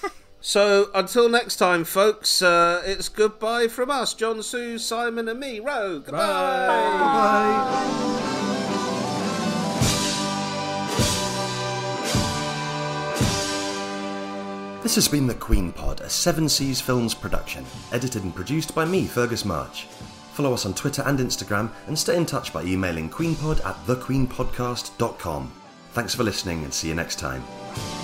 so until next time, folks, uh, it's goodbye from us, John, Sue, Simon, and me, Ro. Goodbye. Bye. This has been The Queen Pod, a Seven Seas Films production, edited and produced by me, Fergus March. Follow us on Twitter and Instagram, and stay in touch by emailing queenpod at the queen podcast dot com. Thanks for listening, and see you next time.